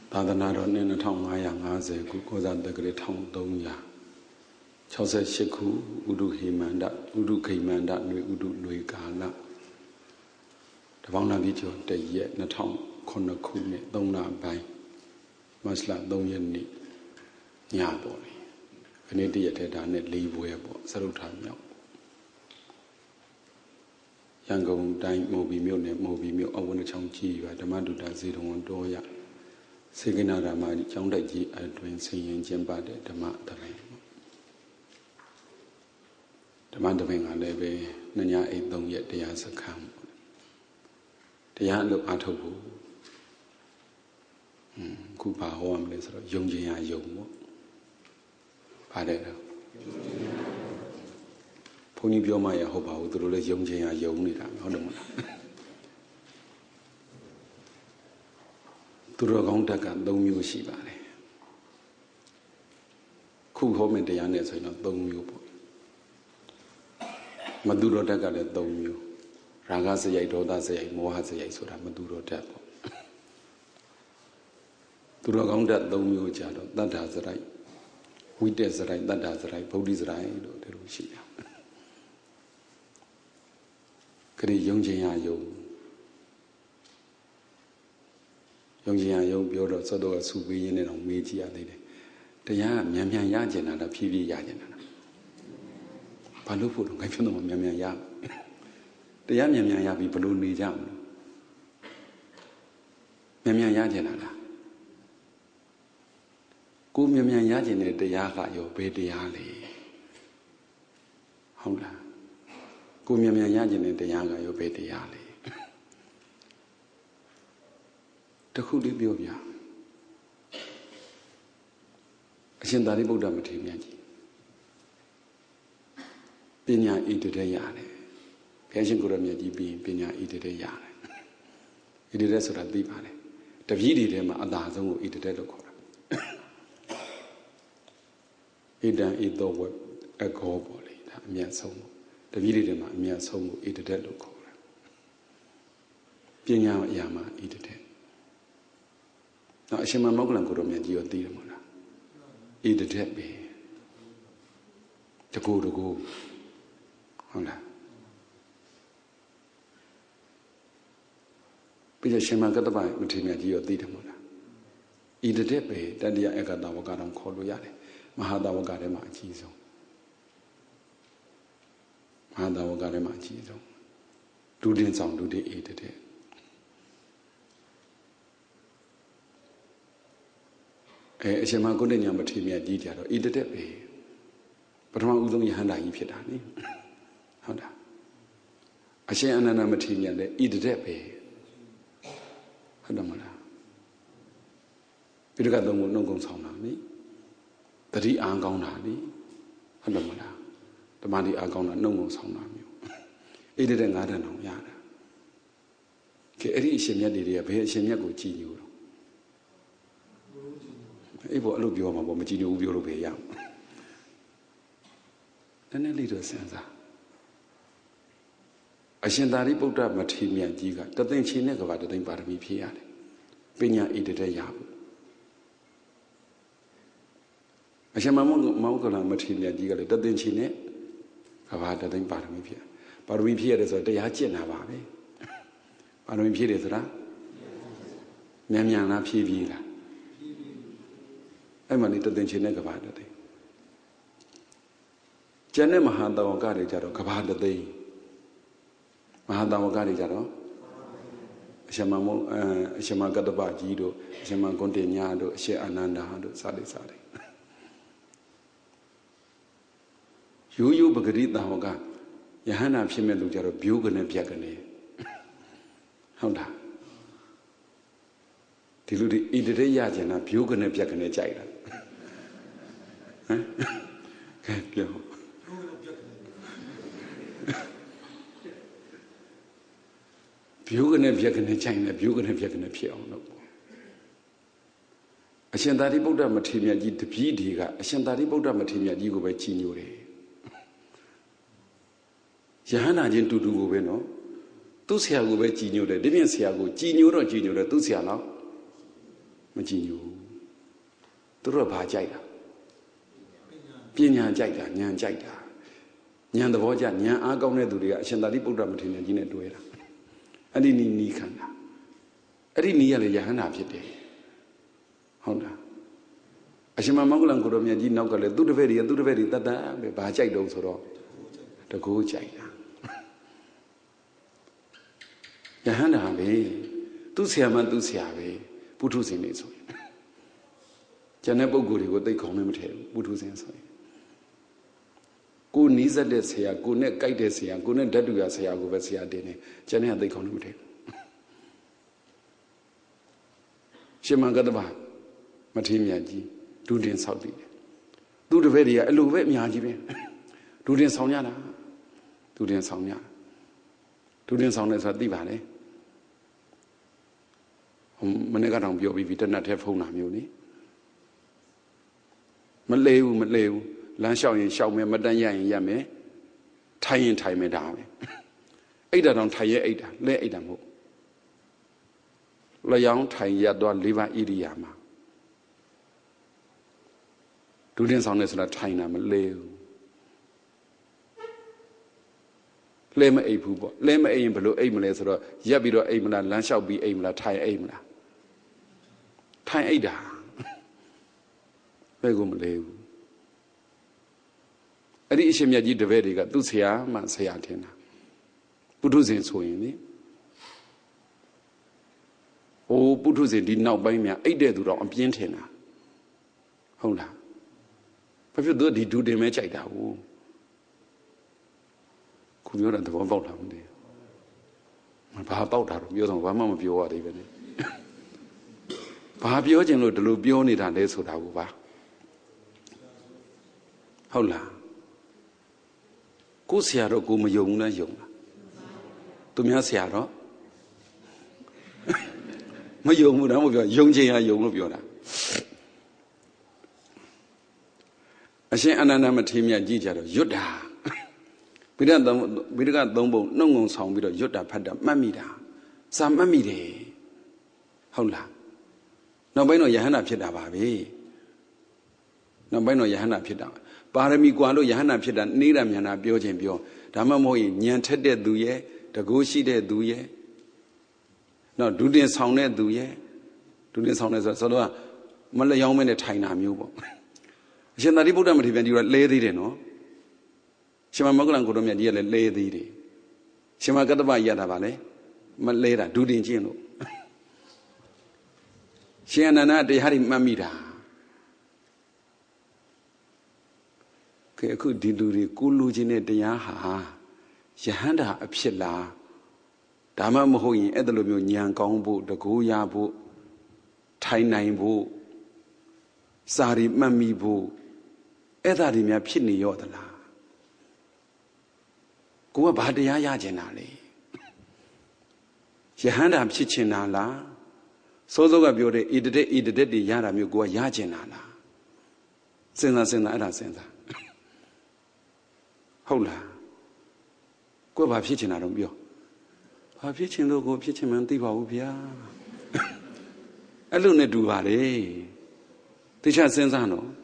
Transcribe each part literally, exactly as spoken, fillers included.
သာသနာတော်နှစ်၂၅၅၀ခုကောဇာတက္ကရာ၁၃၆၈ခုဥဒုဟိမန္တဥဒုခိမန္တຫນွေဥဒုလွေကာလတပေါင်းနာပြည့်ကျော်တရက်၂၀၀ခုနှစ်သုံးလပိုင်းမတ်လ၃ရက်နေ့ညပေါ့လေခဏတရက်ထဲဒါနဲ့၄ဘွဲပေါ့စရုထာမြောက်ရန်ကုန်တိုင်းမော်ဘီမြို့နယ်မော်ဘီမြို့အဝနချောင်းကြီးရွာဓမ္မဒုတာဇေတဝန်တော်ရစေကနာဓမ္မကျောင်းတိုက်ကြီးအတွင်ဆင်ရင်ကျင်းပတဲ့ဓမ္မသဘင်ဓမ္မသဘင်ကလည်းပဲညညအိတ်သုံးရက်တရားစခန်းတရားအလုပ်အားထုတ်ဖို့ခုပါဟောရမလဲဆိုတော့ယုံခြင်းရယုံပေါ့ပါတယ်တော့ဘုန်းကြီးပြောမှရဟုတ်ပါဘူးသူတို့လည်းယုံခြင်းရယုံနေတာဟုတ်တယ်မလားသူတော်ကောင်းတက်က၃မျိုးရှိပါတယ်ခုဟောမယ့်တရားနဲ့ဆိုရင်တော့၃မျိုးပေါ့မသူတော်တက်ကလည်း၃မျိုးရာဂစရိုက်ဒေါသစရိုက်မောဟစရိုက်ဆိုတာမသူတော်တက်ပေါ့သူတော်ကောင်းတက်၃မျိုးကြတော့တတ္ထာစရိုက်ဝိတက်စရိုက်တတ္ထာစရိုက်ဗုဒ္ဓစရိုက်လို့ဒီလိုရှိတာခရီးယုံခြင်းရယုံယုံကြည်ရယုံပြောတော့စောတော့ဆူပေးရင်းနဲ့တော့မေးကြည့်ရသေးတယ်တရားကမြန်မြန်ရကျင်တာလားဖြည်းဖြည်းရကျင်တာလားဘာလို့ဖို့တော့ငါပြောတော့မြန်မြန်ရတရားမြန်မြန်ရပြီးဘလို့နေကြမလို့မြန်မြန်ရကျင်တာလားကိုမြန်မြန်ရကျင်တဲ့တရားကရောဘယ်တရားလဲဟုတ်လားကိုမြန်မြန်ရကျင်တဲ့တရားကရောဘယ်တရားလဲတခုလေးပြောပြအရှင်သာရိပုတ္တမထေရမြတ်ကြီးပညာဣတတဲ့ရတယ်ဘုရားရှင်ကိုရမြတ်ကြီးပြီးပညာဣတတဲ့ရတယ်ဣတတဲ့ဆိုတာသိပါတယ်တပည့်တွေထဲမှာအသာဆုံးကိုဣတတဲ့လို့ခေါ်တာဣတံဣသောဝအခောပေါ့လေဒါအမြတ်ဆုံးပေါ့တပည့်တွေထဲမှာအမြတ်ဆုံးကိုဣတတဲ့လို့ခေါ်တာပညာအရာမှာဣတတဲ့နော်အရှင်မမောက္ကလံကိုရောမြတ်ကြီးရောသိတယ်မဟုတ်လားဣတတဲ့ပဲတကူတကူဟုတ်လားပြီးတော့ရှင်မကတ္တပမထေရမြတ်ကြီးရောသိတယ်မဟုတ်လားဣတတဲ့ပဲတတိယဧကတဝကတော်ခေါ်လို့ရတယ်မဟာတဝကထဲမှာအကြီးဆုံးမဟာတဝကထဲမှာအကြီးဆုံးဒုတင်ဆောင်ဒုတိဣတတဲ့အဲအရှင်မဂုဏ်ညမထေရမြတ်ကြီးကြတော့ဣတတဲ့ပဲပထမဦးဆုံးယဟန္တာကြီးဖြစ်တာနိဟုတ်လားအရှင်အနန္ဒမထေရမြတ်လည်းဣတတဲ့ပဲဟုတ်တယ်မလားပိဋကသုံးကိုနှုတ်ကုံဆောင်တာနိတတိအားကောင်းတာနိဟုတ်တယ်မလားဓမ္မတိအားကောင်းတာနှုတ်ကုံဆောင်တာမျိုးဣတတဲ့ငါးတန်တောင်ရတာကဲအဲ့ဒီအရှင်မြတ်တွေကဘယ်အရှင်မြတ်ကိုကြည်ညိုတော့အဲ့ဘောအဲ့လိုပြောမှာပေါ့မကြည်ညိုဘူးပြောလို့ပဲရနည်းနည်းလေးတော့စဉ်းစားအရှင်သာရိပုတ္တမထေရမြတ်ကြီးကတသိန်းချင်းနဲ့ကဘာတသိန်းပါရမီဖြည့်ရတယ်ပညာဣတတဲ့ရဖို့အရှင်မမောမောက္ကလမထေရမြတ်ကြီးကလည်းတသိန်းချင်းနဲ့ကဘာတသိန်းပါရမီဖြည့်ပါရမီဖြည့်ရတယ်ဆိုတော့တရားကျင့်တာပါပဲပါရမီဖြည့်တယ်ဆိုတာမြန်မြန်လားဖြည်းဖြည်းလားအဲ့မှနေတသိန်းချင်းနဲ့ကဘာတသိန်းကျန်တဲ့မဟာတဝကတွေကြတော့ကဘာတသိန်းမဟာတဝကတွေကြတော့အရှင်မမောအရှင်မကတ္တပကြီးတို့အရှင်မဂုဏ်တင်ညာတို့အရှင်အာနန္ဒာတို့စသည်စသည်ရိုးရိုးပဂရိတဝကယဟန္တာဖြစ်မဲ့လူကြတော့ဘိုးကနေပြက်ကနေဟုတ်လားဒီလူတွေဣတတဲ့ရကျင်တာဘိုးကနေပြက်ကနေကြိုက်တာဟမ်ကဲပြောဘိုးကနေပြက်ကနေကြိုက်နေဘိုးကနေပြက်ကနေဖြစ်အောင်လုပ်ပေါ့အရှင်သာရိပုတ္တမထေရမြတ်ကြီးတပည့်တွေကအရှင်သာရိပုတ္တမထေရမြတ်ကြီးကိုပဲကြည်ညိုတယ်ယဟန္တာချင်းတူတူကိုပဲနော်သူ့ဆရာကိုပဲကြည်ညိုတယ်ဒီပြင်ဆရာကိုကြည်ညိုတော့ကြည်ညိုတယ်သူ့ဆရာတော့မမကြည့်ဘူးသူတို့ကဘာကြိုက်တာပညာကြိုက်တာဉာဏ်ကြိုက်တာဉာဏ်သဘောကျဉာဏ်အားကောင်းတဲ့သူတွေကအရှင်သာရိပုတ္တမထေရကြီးနဲ့တွဲတာအဲ့ဒီနီးနီးခံတာအဲ့ဒီနီးရလေယဟန္တာဖြစ်တယ်ဟုတ်လားအရှင်မမောဂလန်ကိုရောမြတ်ကြီးနောက်ကလည်းသူ့တပည့်တွေသူ့တပည့်တွေတတ်တတ်ပဲဘာကြိုက်တော့ဆိုတော့တကူကြိုက်တာယဟန္တာပဲသူ့ဆရာမသူ့ဆရာပဲပုထုဇဉ်နေဆိုရင်ကျန်တဲ့ပုဂ္ဂိုလ်တွေကိုသိခေါင်းနဲ့မထည့်ဘူးပုထုဇဉ်ဆိုရင်ကိုနီးစက်တဲ့ဆရာကိုနဲ့ကြိုက်တဲ့ဆရာကိုနဲ့ဓာတုရဆရာကိုပဲဆရာတင်တယ်ကျန်တဲ့ကသိခေါင်းနဲ့မထည့်ဘူးရှင်မဂ္ဂတဗမထေရမြတ်ကြီးဒုတင်ဆောက်တည်တယ်သူတပည့်တွေကအဲ့လိုပဲအများကြီးပဲဒုတင်ဆောင်ကြတာဒုတင်ဆောင်ကြဒုတင်ဆောင်တယ်ဆိုတာသိပါလေမနေ့ကတော့ပြောပြီးပြီတနတ်ထဲဖုံးတာမျိုးနိမလဲဘူးမလဲဘူးလမ်းလျှောက်ရင်လျှောက်မယ်မတန်းရရင်ရမယ်ထိုင်ရင်ထိုင်မယ်ဒါပဲအိတ်တာတောင်ထိုင်ရဲအိတ်တာလဲအိတ်တာမဟုတ်လျောင်းထိုင်ရသွားလေးပါးဣရိယာမှာဒုတင်ဆောင်နေဆိုတာထိုင်တာမလဲဘူးလဲမအိပ်ဘူးပေါ့လဲမအိပ်ရင်ဘယ်လိုအိပ်မလဲဆိုတော့ရက်ပြီးတော့အိပ်မလားလမ်းလျှောက်ပြီးအိပ်မလားထိုင်အိပ်မလားထိုင်အိပ်တာဘယ်ကိုမလဲဘူးအဲ့ဒီအရှင်မြတ်ကြီးတပည့်တွေကသူ့ဆရာမှဆရာထင်တာပုထုဇဉ်ဆိုရင်လေဟိုပုထုဇဉ်ဒီနောက်ပိုင်းများအိပ်တဲ့သူတော့အပြင်းထင်တာဟုတ်လားဘာဖြစ်လို့ဒီဒုတင်မဲကြိုက်တာဟုတ်ခုပြောတာသဘောပေါက်တာမသိဘူးဘာပေါက်တာတော့ပြောတော့ဘာမှမပြောရသေးပဲနဲ့ဘာပြောချင်လို့ဒီလိုပြောနေတာလဲဆိုတာကိုပါဟုတ်လားကိုဆရာတော့ကိုမယုံဘူးလားယုံလားသူများဆရာတော့မယုံဘူးတော့မပြောယုံချင်ရယုံလို့ပြောတာအရှင်အနန္ဒမထေရမြတ်ကြီးကြတော့ရွတ်တာဗိဓသုံးဗိဓကသုံးပုံနှုတ်ငုံဆောင်ပြီးတော့ရွတ်တာဖတ်တာမှတ်မိတာစာမှတ်မိတယ်ဟုတ်လားနောက်ပိုင်းတော့ယဟန္တာဖြစ်တာပါပဲနောက်ပိုင်းတော့ယဟန္တာဖြစ်တာပါရမီကွာလို့ယဟန္တာဖြစ်တာနေတာမြန်တာပြောခြင်းပြောဒါမှမဟုတ်ရင်ဉာဏ်ထက်တဲ့သူရဲ့တကူရှိတဲ့သူရဲ့နောက်ဒုတင်ဆောင်တဲ့သူရဲ့ဒုတင်ဆောင်တဲ့ဆိုဆိုတော့မလျောင်းမဲနဲ့ထိုင်တာမျိုးပေါ့အရှင်သာရိပုတ္တမထေရကြီးကလဲသေးတယ်နော်ရှင်မမောဂလန်ကိုတော်မြတ်ကြီးကလည်းလဲသေးတယ်ရှင်မကတ္တပရတာပါလေမလဲတာဒုတင်ကျင့်လို့ရှင်အနန္ဒတရားတွေမှတ်မိတာကဲအခုဒီလူတွေကိုလူချင်းတဲ့တရားဟာယဟန္တာအဖြစ်လားဒါမှမဟုတ်ရင်အဲ့ဒါလိုမျိုးဉာဏ်ကောင်းဖို့တကူရဖို့ထိုင်နိုင်ဖို့စာရီမှတ်မိဖို့အဲ့ဒါတွေများဖြစ်နေရောသလားကိုကဘာတရားရကျင်တာလဲယဟန္တာဖြစ်ချင်တာလားစိုးစိုးကပြောတဲ့ဣတတက်ဣတတက်တွေရတာမျိုးကိုကရကျင်တာလားစဉ်းစားစဉ်းစားအဲ့ဒါစဉ်းစားဟုတ်လားကိုကဘာဖြစ်ချင်တာတော့ပြောဘာဖြစ်ချင်လို့ကိုဖြစ်ချင်မှန်းသိပါဘူးဗျာအဲ့လိုနဲ့တူပါလေတခြားစဉ်းစားတော့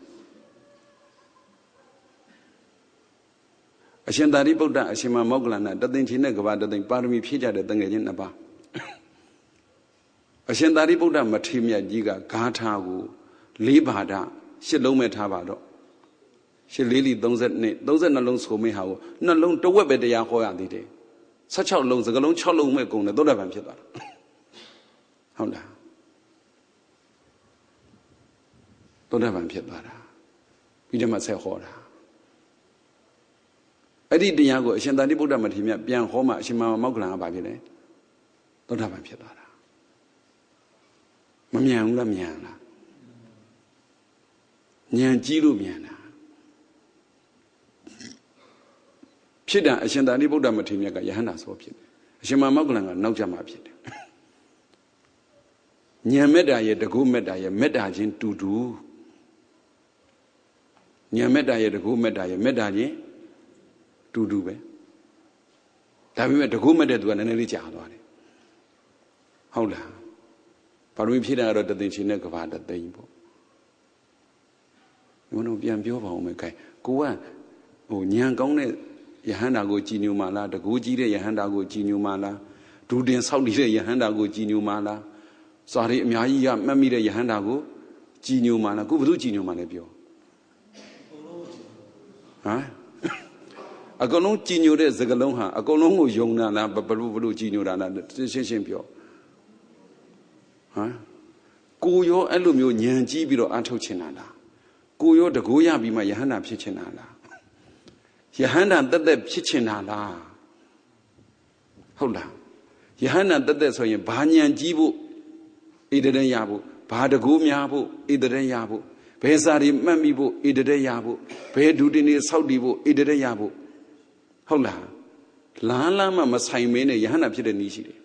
အရှင်သာရိပုတ္တအရှင်မမောဂလန်တသိန်းချင်းနဲ့ကဘာတသိန်းပါရမီဖြည့်ကြတဲ့တငယ်ချင်းနှစ်ပါးအရှင်သာရိပုတ္တမထေရမြတ်ကြီးကဂါထာကိုလေးပါဒရှစ်လုံးပဲထားပါတော့ရှစ်လေးလီသုံးဆယ်နှစ်သုံးဆယ်နှလုံးဆိုမိဟာကိုနှလုံးတဝက်ပဲတရားဟောရသေးတယ်ဆယ့်ခြောက်လုံးစကလုံးခြောက်လုံးမဲ့ကုန်တယ်သောတာပန်ဖြစ်သွားတာဟုတ်လားသောတာပန်ဖြစ်သွားတာပြီးတော့မှဆက်ဟောတာအဲ့ဒီတရားကိုအရှင်သာရိပုတ္တမထေရမြတ်ပြန်ဟောမှအရှင်မမောဂလန်ကဘာဖြစ်လဲသောတာပန်ဖြစ်သွားတာမမြန်ဘူးလားမြန်လားဉာဏ်ကြီးလို့မြန်တာဖြစ်တာအရှင်သာရိပုတ္တမထေရမြတ်ကယဟန္တာဆိုဖြစ်တယ်အရှင်မမောဂလန်ကနောက်ကျမှဖြစ်တယ်ဉာဏ်မေတ္တာရဲ့တကုမေတ္တာရဲ့မေတ္တာချင်းတူတူဉာဏ်မေတ္တာရဲ့တကုမေတ္တာရဲ့မေတ္တာချင်းတူတူပဲဒါပေမဲ့တကုမေတ္တာသူကနည်းနည်းလေးကြာသွားတယ်ဟုတ်လားပါရမီဖြည့်တဲ့ကတော့တသိန်းချင်းနဲ့ကဘာတသိန်းပေါ့ဘုန်းတော်ပြန်ပြောပါဦးမယ်ခိုင်ကိုကဟိုညံကောင်းတဲ့ယဟန္တာကိုကြည်ညိုမှလားတကူကြီးတဲ့ယဟန္တာကိုကြည်ညိုမှလားဒူတင်ဆောက်နေတဲ့ယဟန္တာကိုကြည်ညိုမှလားစွာရီအများကြီးကမှတ်မိတဲ့ယဟန္တာကိုကြည်ညိုမှလားကိုဘယ်သူကြည်ညိုမှလဲပြောဟမ်အကုန်လုံးကြည်ညိုတဲ့စကားလုံးဟာအကုန်လုံးကိုယုံတာလားဘလို့ဘလို့ကြည်ညိုတာလားရှင်းရှင်းပြောဟမ်ကိုရောအဲ့လိုမျိုးညံကြီးပြီးတော့အထုတ်ချင်တာလားကိုရောတကိုးရပြီးမှယဟန္တာဖြစ်ချင်တာလားယဟန္တာတက်တက်ဖြစ်ချင်တာလားဟုတ်လားယဟန္တာတက်တက်ဆိုရင်ဘာညံကြီးဖို့ဣတရေရဖို့ဘာတကိုးများဖို့ဣတရေရဖို့ဘယ်စာတွေမှတ်မိဖို့ဣတရေရဖို့ဘယ်ဒုတင်တွေစောက်တည်ဖို့ဣတရေရဖို့ဟုတ်လားလမ်းလမ်းမှမဆိုင်မင်းနဲ့ယဟန္တာဖြစ်တဲ့နည်းရှိတယ်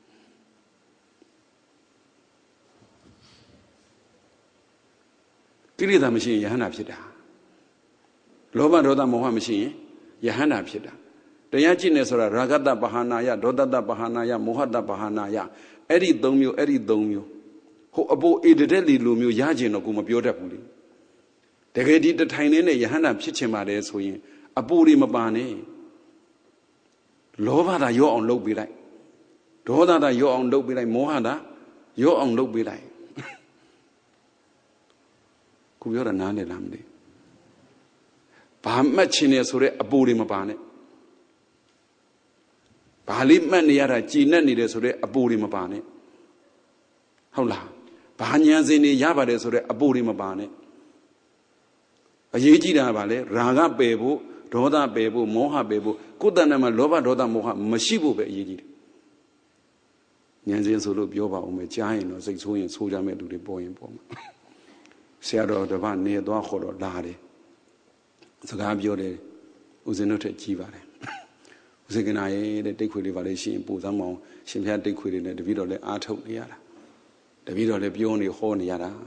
ကိလေသာမရှိရင်ယဟန္တာဖြစ်တာလောဘဒေါသမောဟမရှိရင်ယဟန္တာဖြစ်တာတရားကြည့်နေဆိုတာရာဂတပဟာနာယဒေါသတပဟာနာယမောဟတပဟာနာယအဲ့ဒီသုံးမျိုးအဲ့ဒီသုံးမျိုးဟိုအပေါ်အေဒတဲ့လီလိုမျိုးရကျင်တော့ကိုမပြောတတ်ဘူးလေတကယ်ဒီတထိုင်နေတဲ့ယဟန္တာဖြစ်ချင်ပါတယ်ဆိုရင်အပေါ်တွေမပါနဲ့လောဘသာရောအောင်လုပ်ပေးလိုက်ဒေါသသာရောအောင်လုပ်ပေးလိုက်မောဟသာရောအောင်လုပ်ပေးလိုက်ကိုပြောတာနားလည်လားမသိဘာမှတ်ချင်နေဆိုတဲ့အပူတွေမပါနဲ့ဘာလေးမှတ်နေရတာကြည်နဲ့နေတယ်ဆိုတဲ့အပူတွေမပါနဲ့ဟုတ်လားဘာဉာဏ်စင်နေရပါတယ်ဆိုတဲ့အပူတွေမပါနဲ့အရေးကြီးတာကဘာလဲရာဂပယ်ဖို့ဒေါသပယ်ဖို့မောဟပယ်ဖို့ကိုယ်တဏ္ဍာမှာလောဘဒေါသမောဟမရှိဖို့ပဲအရေးကြီးတယ်ဉာဏ်စင်ဆိုလို့ပြောပါဦးမယ်ကြားရင်တော့စိတ်ဆိုးရင်ဆိုးကြမဲ့လူတွေပေါ်ရင်ပေါ်မှာဆရာတော်တပည့်နေသွားခေါ်တော့လာတယ်စကားပြောတယ်ဦးဇင်းတို့ထက်ကြီးပါတယ်ဦးဇင်းကနာရဲ့တဲ့တိတ်ခွေလေးပါလေရှင်ပူစမ်းမအောင်ရှင်ဖျားတိတ်ခွေလေးနဲ့တပည့်တော်လည်းအားထုတ်နေရတာတပည့်တော်လည်းပြောနေဟောနေရတာ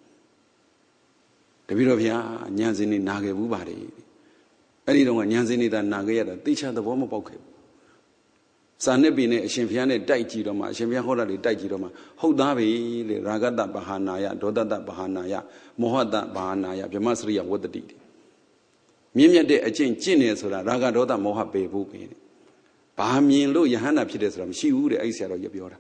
တပည့်တော်ဗျာညံစင်းနေနာခဲ့ဘူးပါတယ်အဲ့ဒီတော့ကညံစင်းနေတာနာခဲ့ရတာသိချသဘောမပေါက်ခဲ့ဘူးစာနှစ်ปีနဲ့အရှင်ဘုရားနဲ့တိုက်ကြည့်တော့မှအရှင်ဘုရားဟောတာတွေတိုက်ကြည့်တော့မှဟုတ်သားပြီလေရာဂတပဟာနာယဒေါသတပဟာနာယမောဟတပဟာနာယဗြဟ္မစရိယဝတ္တိမြင့်မြတ်တဲ့အကျင့်ကျင့်နေဆိုတာရာဂဒေါသမောဟပယ်ဖို့ပဲဘာမြင်လို့ယဟန္တာဖြစ်တယ်ဆိုတာမရှိဘူးတဲ့အဲ့ဆရာတော်ကြီးပြောတာ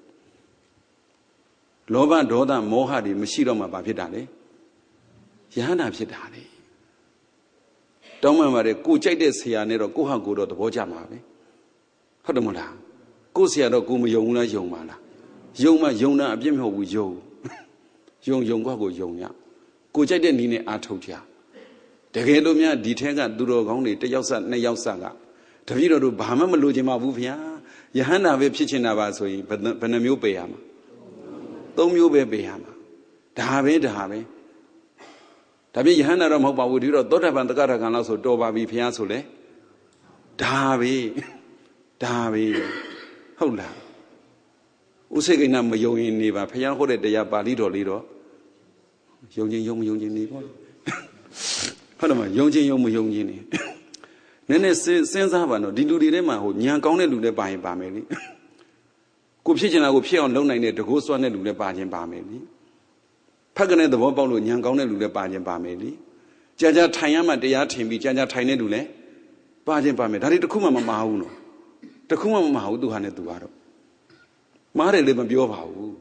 လောဘဒေါသမောဟတွေမရှိတော့မှဘာဖြစ်တာလဲယဟန္တာဖြစ်တာလေတောင်းမှန်ပါတယ်ကိုကြိုက်တဲ့ဆရာနဲ့တော့ကိုဟာကိုတော့သဘောကျမှာပဲဟုတ်တယ်မလားကိုဆရာတော့ကိုမယုံဘူးလားယုံပါလားယုံမှယုံတာအပြစ်မဟုတ်ဘူးယုံယုံယုံကောက်ကိုယုံရကိုကြိုက်တဲ့နည်းနဲ့အားထုတ်ကြတကယ်လို့များဒီထဲကသူတော်ကောင်းတွေတစ်ယောက်စနှစ်ယောက်စကတပည့်တော်တို့ဘာမှမလိုချင်ပါဘူးဗျာယဟန္တာပဲဖြစ်ချင်တာပါဆိုရင်ဘယ်နှမျိုးပယ်ရမှာသုံးမျိုးပဲပယ်ရမှာဒါပဲဒါပဲဒါပြင်ယဟန္တာတော့မဟုတ်ပါဘူးဒီတော့သောတာပန်တက္ကရာကံလောက်ဆိုတော်ပါပြီဘုရားဆိုလေဒါပဲဒါပဲဟုတ်လားဥစိကိဏမယုံရင်နေပါဘုရားဟောတဲ့တရားပါဠိတော်လေးတော့ယုံခြင်းယုံမယုံခြင်းနေပေါ့ဟုတ်တယ်မယုံခြင်းယုံမယုံခြင်းနေနည်းနည်းစဉ်းစားပါတော့ဒီလူတွေထဲမှာဟိုညံကောင်းတဲ့လူလည်းပါရင်ပါမယ်လေကိုဖြစ်ချင်တာကိုဖြစ်အောင်လုပ်နိုင်တဲ့တကိုးစွမ်းတဲ့လူလည်းပါခြင်းပါမယ်လေဖက်ကနေသဘောပေါက်လို့ညံကောင်းတဲ့လူလည်းပါခြင်းပါမယ်လေကြာကြာထိုင်ရမှတရားထင်ပြီးကြာကြာထိုင်တဲ့လူလည်းပါခြင်းပါမယ်ဒါတွေတခုမှမမှားဘူးနော်တခုမှမမှားဘူးသူဟာနဲ့သူကတော့မှားတယ်လည်းမပြောပါဘူး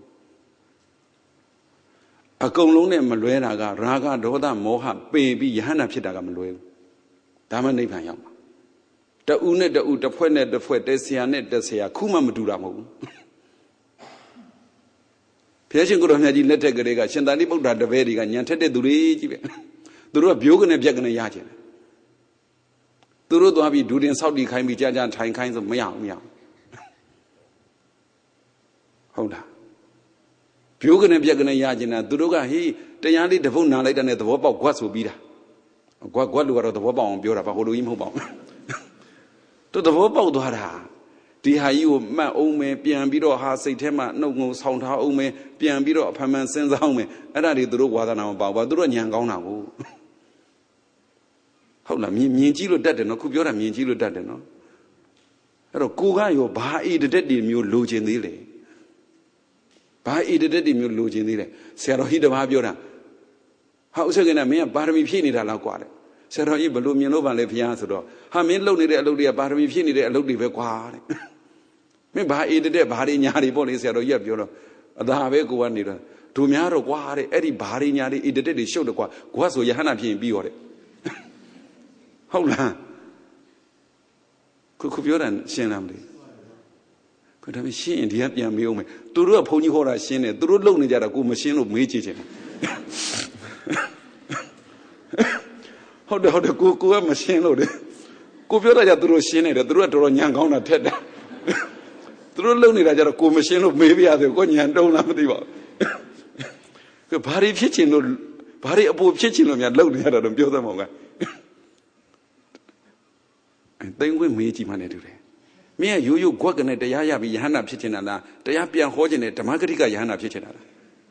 အကုန်လုံးနဲ့မလွဲတာကရာဂဒေါသမောဟပင်ပြီးယဟန္တာဖြစ်တာကမလွဲဘူးဒါမှနိဗ္ဗာန်ရောက်မှာတဦးနဲ့တဦးတစ်ဖွဲ့နဲ့တစ်ဖွဲ့တဲဆရာနဲ့တဲဆရာခုမှမတူတာမဟုတ်ဘူးဘုရားရှင်ကိုတော်မြတ်ကြီးလက်ထက်ကလေးကရှင်သာရိပုတ္တရာတပည့်တွေကညံထက်တဲ့သူတွေကြီးပဲသူတို့ကပြိုးကနေပြက်ကနေရခြင်းသူတို့သွားပြီးဒူတင်ဆောက်တီခိုင်းပြီးကြာကြာထိုင်ခိုင်းဆိုမရဘူးမရဘူးဟုတ်လားပြိုးကနေပြက်ကနေရခြင်းတာသူတို့ကဟေးတရားလေးတပုတ်နာလိုက်တဲ့နဲ့သဘောပေါက်ခွတ်ဆိုပြီးတာခွတ်ခွတ်လူကတော့သဘောပေါက်အောင်ပြောတာပါဟိုလိုကြီးမဟုတ်ပါဘူးသူသဘောပေါက်သွားတာဒီဟာကြီးကိုမှတ်အောင်မယ်ပြန်ပြီးတော့ဟာစိတ်ထဲမှာနှုတ်ငုံဆောင်ထားအောင်မယ်ပြန်ပြီးတော့အဖန်ဖန်စဉ်းစားအောင်မယ်အဲ့ဒါတွေသူတို့ဝါသနာမပေါ့ပါသူတို့ညံကောင်းတာကိုဟုတ်လားမြင်မြင်ကြည့်လို့တတ်တယ်နော်ခုပြောတာမြင်ကြည့်လို့တတ်တယ်နော်အဲ့တော့ကိုကရောဘာအေးတက်တွေမျိုးလိုချင်သေးလဲဘာဣတတက်တွေမျိုးလိုချင်သေးတယ်ဆရာတော်ဟိတဘာပြောတာဟာဥစ္စာကလည်းမင်းကပါရမီဖြည့်နေတာလောက်กว่าတဲ့ဆရာတော်ကြီးဘလို့မြင်လို့ပါလဲဘုရားဆိုတော့ဟာမင်းလှုပ်နေတဲ့အလုပ်တွေကပါရမီဖြည့်နေတဲ့အလုပ်တွေပဲကွာတဲ့မင်းဘာဣတတက်ဘာတွေညာတွေပေါ့လေဆရာတော်ကြီးကပြောတော့အသာပဲကိုကနေတော့တို့များတော့ကွာတဲ့အဲ့ဒီဘာတွေညာတွေဣတတက်တွေရှုပ်တယ်ကွာကိုကဆိုယဟနာဖြစ်ရင်ပြီးရောတဲ့ဟုတ်လားခုခုပြောတာရှင်းလားမသိဘူးဒါပေမဲ့ရှင်းရင်ဒီကပြန်မေးအောင်မယ်သူတို့ကဘုန်းကြီးဟောတာရှင်းတယ်သူတို့လုံနေကြတာကိုမရှင်းလို့မေးကြည့်ချင်တယ်ဟုတ်တယ်ဟုတ်တယ်ကိုကိုကမရှင်းလို့တယ်ကိုပြောတာကြသူတို့ရှင်းနေတယ်သူတို့ကတော်တော်ညံကောင်းတာထက်တယ်သူတို့လုံနေတာကြတော့ကိုမရှင်းလို့မေးပြရတယ်ကိုညံတုံးလားမသိပါဘူးဘာတွေဖြစ်ချင်လို့ဘာတွေအပေါ်ဖြစ်ချင်လို့များလုံနေရတာတော့ပြောသမောင်ကသိငွေမေးကြည့်မှလည်းတူတယ်မင်းကရိုးရိုးကွက်ကနေတရားရပြီးယဟန္တာဖြစ်ချင်တာလားတရားပြန်ဟောချင်တယ်ဓမ္မဂတိကယဟန္တာဖြစ်ချင်တာလား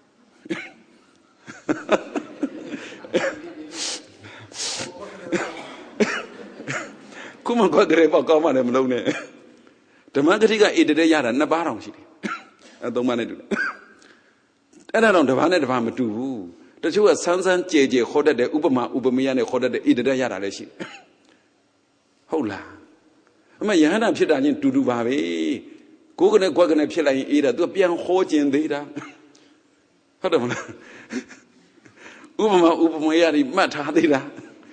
ကုမကွက်ကြဲပေါ့ကောင်းမှလည်းမလုံးနဲ့ဓမ္မဂတိကဣတတဲ့ရတာနှစ်ပါးတောင်ရှိတယ်အဲသုံးပါးနဲ့တူတယ်အဲ့ဒါတော့တစ်ပါးနဲ့တစ်ပါးမတူဘူးတချို့ကဆန်းဆန်းကြဲကြဲခေါ်တတ်တဲ့ဥပမာဥပမေယနဲ့ခေါ်တတ်တဲ့ဣတတဲ့ရတာလည်းရှိတယ်ဟုတ်လားအမယဟန္တာဖြစ်တာချင်းတူတူပါပဲကိုယ်ကနေကွက်ကနေဖြစ်လိုက်ရင်အေးတာသူပြန်ဟောကျင်သေးတာဟုတ်တယ်မလားဥပမာဥပမေယတွေမှတ်ထားသေးတာ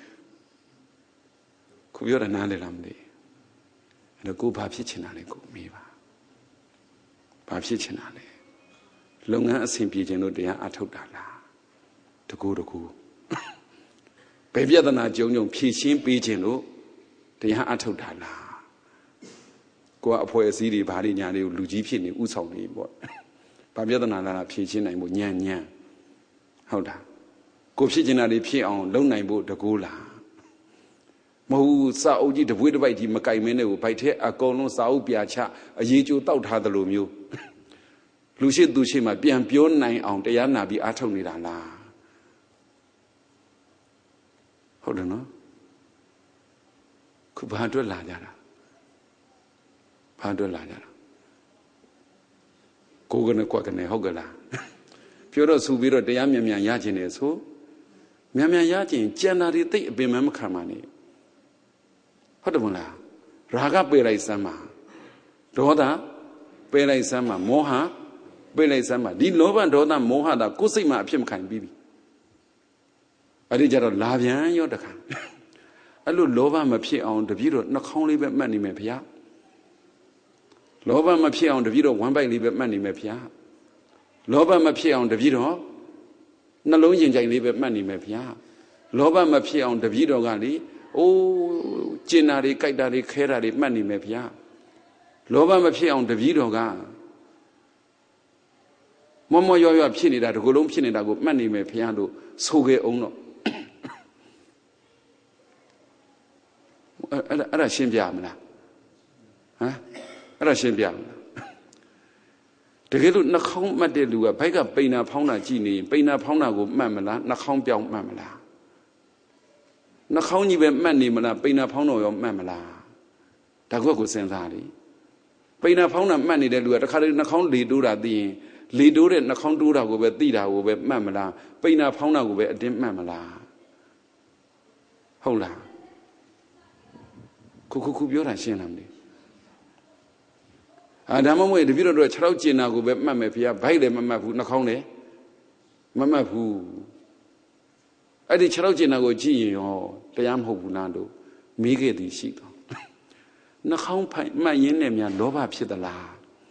ခုပြောတာနားလည်လားမသိအဲ့တော့ကိုဘာဖြစ်ချင်တာလဲကိုမေးပါဘာဖြစ်ချင်တာလဲလုပ်ငန်းအဆင်ပြေခြင်းလို့တရားအထုတ်တာလားတကူတကူဘယ်ပြဿနာကြုံကြုံဖြေရှင်းပေးခြင်းလို့တရားအထုတ်တာလားကိုကအဖွဲအစည်းတွေဘာတွေညာတွေကိုလူကြီးဖြစ်နေဥဆောင်နေပေါ့ဘာပြဿနာလားဖြေရှင်းနိုင်ဖို့ညံ့ညံ့ဟုတ်လားကိုဖြစ်ချင်တာတွေဖြစ်အောင်လုပ်နိုင်ဖို့တကူလားမဟုတ်စာအုပ်ကြီးတပွေးတစ်ပိုက်ကြီးမကင်မင်းနဲ့ကိုဗိုက်ထဲအကုန်လုံးစာအုပ်ပြချအရေးကြိုးတောက်ထားသလိုမျိုးလူရှိသူရှိမှပြန်ပြောနိုင်အောင်တရားနာပြီးအားထုတ်နေတာလားဟုတ်တယ်နော်ခုဘာအတွက်လာကြတာဘာအတွက်လာကြတာကိုကနေကွက်ကနေဟုတ်ကလားပြောတော့ဆူပြီးတော့တရားမြန်မြန်ရခြင်းလေဆိုမြန်မြန်ရခြင်းကြံတာတွေသိအပင်မမခံပါနဲ့ဟုတ်တယ်မလားရာဂပယ်လိုက်စမ်းပါဒေါသပယ်လိုက်စမ်းပါမောဟပယ်လိုက်စမ်းပါဒီလောဘဒေါသမောဟတာကိုယ်စိတ်မှာအဖြစ်မခံပြီးပြီအဲ့ဒီကြတော့လာပြန်ရောတခါအဲ့လိုလောဘမဖြစ်အောင်တပည့်တော်နှာခေါင်းလေးပဲမှတ်နေမယ်ဗျာလောဘမဖြစ်အောင်တပည့်တော်ဝမ်းပိုက်လေးပဲမှတ်နေမယ်ဗျာလောဘမဖြစ်အောင်တပည့်တော်နှလုံးရင်ကြိုင်လေးပဲမှတ်နေမယ်ဗျာလောဘမဖြစ်အောင်တပည့်တော်ကလေအိုးကျင်တာတွေကြိုက်တာတွေခဲတာတွေမှတ်နေမယ်ဗျာလောဘမဖြစ်အောင်တပည့်တော်ကမောမောရွရွဖြစ်နေတာဒီကုလုံးဖြစ်နေတာကိုမှတ်နေမယ်ဗျာလို့ဆိုခဲ့အောင်တော့အဲ့ဒါအဲ့ဒါရှင်းပြမလားဟမ်အဲ့ဒါရှင်းပြမလားတကယ်လို့နှာခေါင်းမှတ်တဲ့လူကဘိုက်ကပိန်နာဖောင်းတာကြည့်နေရင်ပိန်နာဖောင်းတာကိုမှတ်မလားနှာခေါင်းပြောင်းမှတ်မလားနှာခေါင်းကြီးပဲမှတ်နေမလားပိန်နာဖောင်းတော့ရောမှတ်မလားဒါကွက်ကိုစဉ်းစားလေပိန်နာဖောင်းတာမှတ်နေတဲ့လူကတခါတည်းနှာခေါင်းလေတိုးတာသိရင်လေတိုးတဲ့နှာခေါင်းတိုးတာကိုပဲသိတာကိုပဲမှတ်မလားပိန်နာဖောင်းတာကိုပဲအတင်းမှတ်မလားဟုတ်လားခုခုခုပြောတာရှင်းလားမသိအာဒါမှမဟုတ်တပည့်တော်တို့ခြေထောက်ကျင်တာကိုပဲမှတ်မယ်ဖေကဘိုက်လည်းမမှတ်ဘူးနှာခေါင်းလည်းမမှတ်ဘူးအဲ့ဒီခြေထောက်ကျင်တာကိုကြည့်ရင်ရောတရားမဟုတ်ဘူးလားတို့မေးခဲ့သည်ရှိတော့နှာခေါင်းဖိုင်မှတ်ရင်းနဲ့များလောဘဖြစ်သလား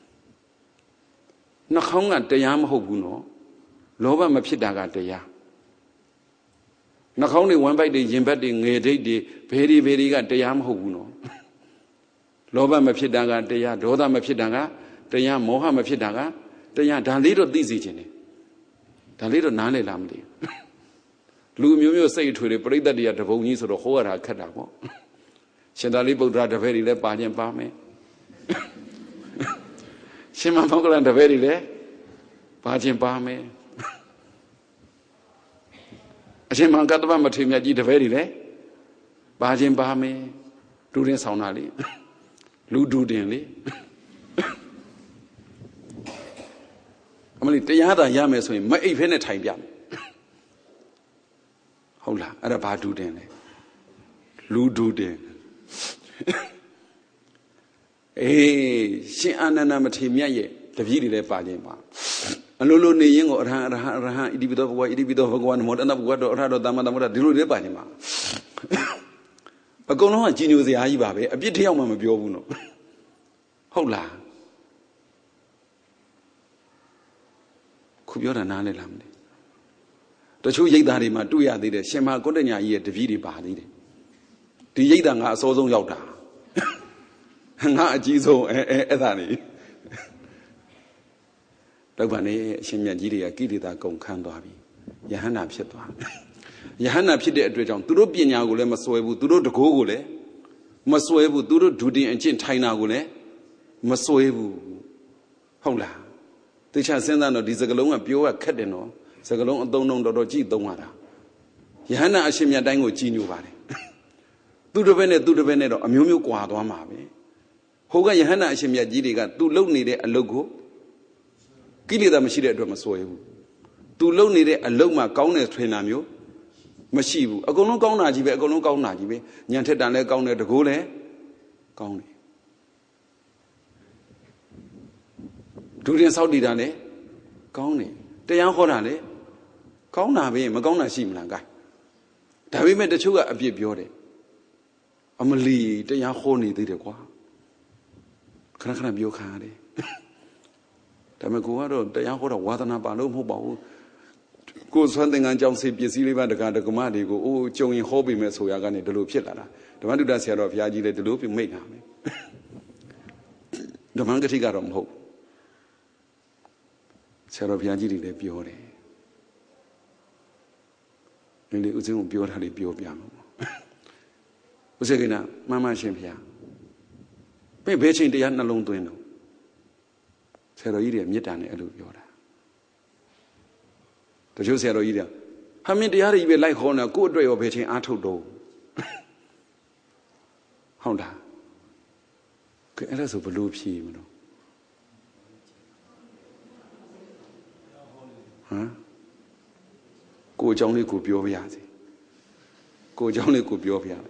နှာခေါင်းကတရားမဟုတ်ဘူးနော်လောဘမဖြစ်တာကတရားနှာခေါင်းတွေဝမ်းပိုက်တွေရင်ဘတ်တွေငယ်ဒိတ်တွေဘေးဒီဘေးဒီကတရားမဟုတ်ဘူးနော်လောဘမဖြစ်တာကတရားဒေါသမဖြစ်တာကတရားမောဟမဖြစ်တာကတရားဒါလေးတော့သိစေခြင်းတယ်ဒါလေးတော့နားလည်လားမသိဘူးလူမျိုးမျိုးစိတ်ထွေတွေပြိတ္တတွေကတပုံကြီးဆိုတော့ဟောရတာခက်တာပေါ့ရှင်သာရိပုတ္တရာတပည့်တွေလည်းပါခြင်းပါမယ်ရှင်မမောကလန်တပည့်တွေလည်းပါခြင်းပါမယ်အရှင်မကတ္တဗမထေရမြတ်ကြီးတပည့်တွေလည်းပါခြင်းပါမယ်ဒူရင်ဆောင်တာလေလူဒူတင်လေအမလေးတရားသာရမယ်ဆိုရင်မအိပ်ဖဲနဲ့ထိုင်ပြမယ်ဟုတ်လားအဲ့ဒါဘာဒူတင်လဲလူဒူတင်အေးရှင်အာနန္ဒမထေရမြတ်ရဲ့တပည့်တွေလည်းပါခြင်းပါအလိုလိုနေရင်ကိုအရဟံအရဟံအရဟံဣတိပိသောဘဂဝါဣတိပိသောဘဂဝါနမောတဏဘဂဝါတော်အရဟတော်သမ္မာသမ္ဗုဒ္ဓဒီလိုလေးပါခြင်းပါအကုန်လုံးကကြီးညိုစရာကြီးပါပဲအပြစ်တယောက်မှမပြောဘူးနော်ဟုတ်လားခုပြောတာနားလည်လားမသိတချို့ရိတ်သားတွေမှာတွေ့ရသေးတယ်ရှင်မကုဋ္ဌညာကြီးရဲ့တပည့်တွေပါသေးတယ်ဒီရိတ်သားငါအစောဆုံးရောက်တာငါအကြီးဆုံးအဲအဲအဲ့ဒါနေတော့ဗာနေအရှင်မြတ်ကြီးတွေကကိလေသာကုန်ခန်းသွားပြီယဟန္တာဖြစ်သွားယဟန္တာဖြစ်တဲ့အတွက်ကြောင့်သူတို့ပညာကိုလည်းမစွဲဘူးသူတို့တကိုးကိုလည်းမစွဲဘူးသူတို့ဒုတင်အကျင့်ထိုင်တာကိုလည်းမစွဲဘူးဟုတ်လားတေချာစဉ်းစားတော့ဒီစကလုံးကပြောရခက်တယ်နော်စကလုံးအသုံးလုံးတော်တော်ကြည့်သုံးရတာယဟန္တာအရှင်မြတ်တိုင်းကိုကြည်ညိုပါတယ်သူတစ်ဘက်နဲ့သူတစ်ဘက်နဲ့တော့အမျိုးမျိုးကွာသွားမှာပဲဟိုကယဟန္တာအရှင်မြတ်ကြီးတွေကသူလုံနေတဲ့အလုပ်ကိုကိလေသာမရှိတဲ့အတွက်မစွဲဘူးသူလုံနေတဲ့အလုပ်မှာကောင်းတယ်ထွင်တာမျိုးမရှိဘူးအကုန်လုံးကောင်းတာကြီးပဲအကုန်လုံးကောင်းတာကြီးပဲညံထက်တန်လည်းကောင်းတယ်တကိုးလည်းကောင်းတယ်ဒုရင်ဆောက်တည်တာလည်းကောင်းတယ်တရားဟောတာလည်းကောင်းတာပဲမကောင်းတာရှိမလားကဲဒါပေမဲ့တချို့ကအပြစ်ပြောတယ်အမလီတရားဟောနေသေးတယ်ကွာခဏခဏပြောခံရတယ်ဒါပေမဲ့ကိုကတော့တရားဟောတာဝါသနာပါလို့မဟုတ်ပါဘူးကိုယ်ဆွမ်းသင်္ကန်းကြောင့်စေပစ္စည်းလေးပါတကားတကမတွေကိုအိုးကြုံရင်ဟောပေးမယ်ဆိုရကနေဒီလိုဖြစ်လာတာဓမ္မတုဒ္ဒဆရာတော်ဘုရားကြီးလည်းဒီလိုပြမိတ်တာမယ်ဓမ္မဂတိကတော့မဟုတ်ဆရာတော်ဘုရားကြီးတွေလည်းပြောတယ်ဒီလေဥစဉ်ကိုပြောတာလေးပြောပြမှာဥစဉ်ကနာမမရှင်ဘုရားဘယ်ဘယ်ချိန်တရားနှလုံးသွင်းတော့ဆရာတော်ကြီးတွေမေတ္တာနဲ့အဲ့လိုပြောတာတချို့ဆရာတော်ကြီးတွေဟာမင်းတရားတွေပဲလိုက်ခေါ်နေကိုယ့်အတွက်ရောဘယ်ချိန်အားထုတ်တော့ဟုတ်လားကဲအဲ့ဒါဆိုဘလို့ဖြေမလို့ဟမ်ကိုအကြောင်းလေးကိုပြောပြရစီကိုအကြောင်းလေးကိုပြောပြရ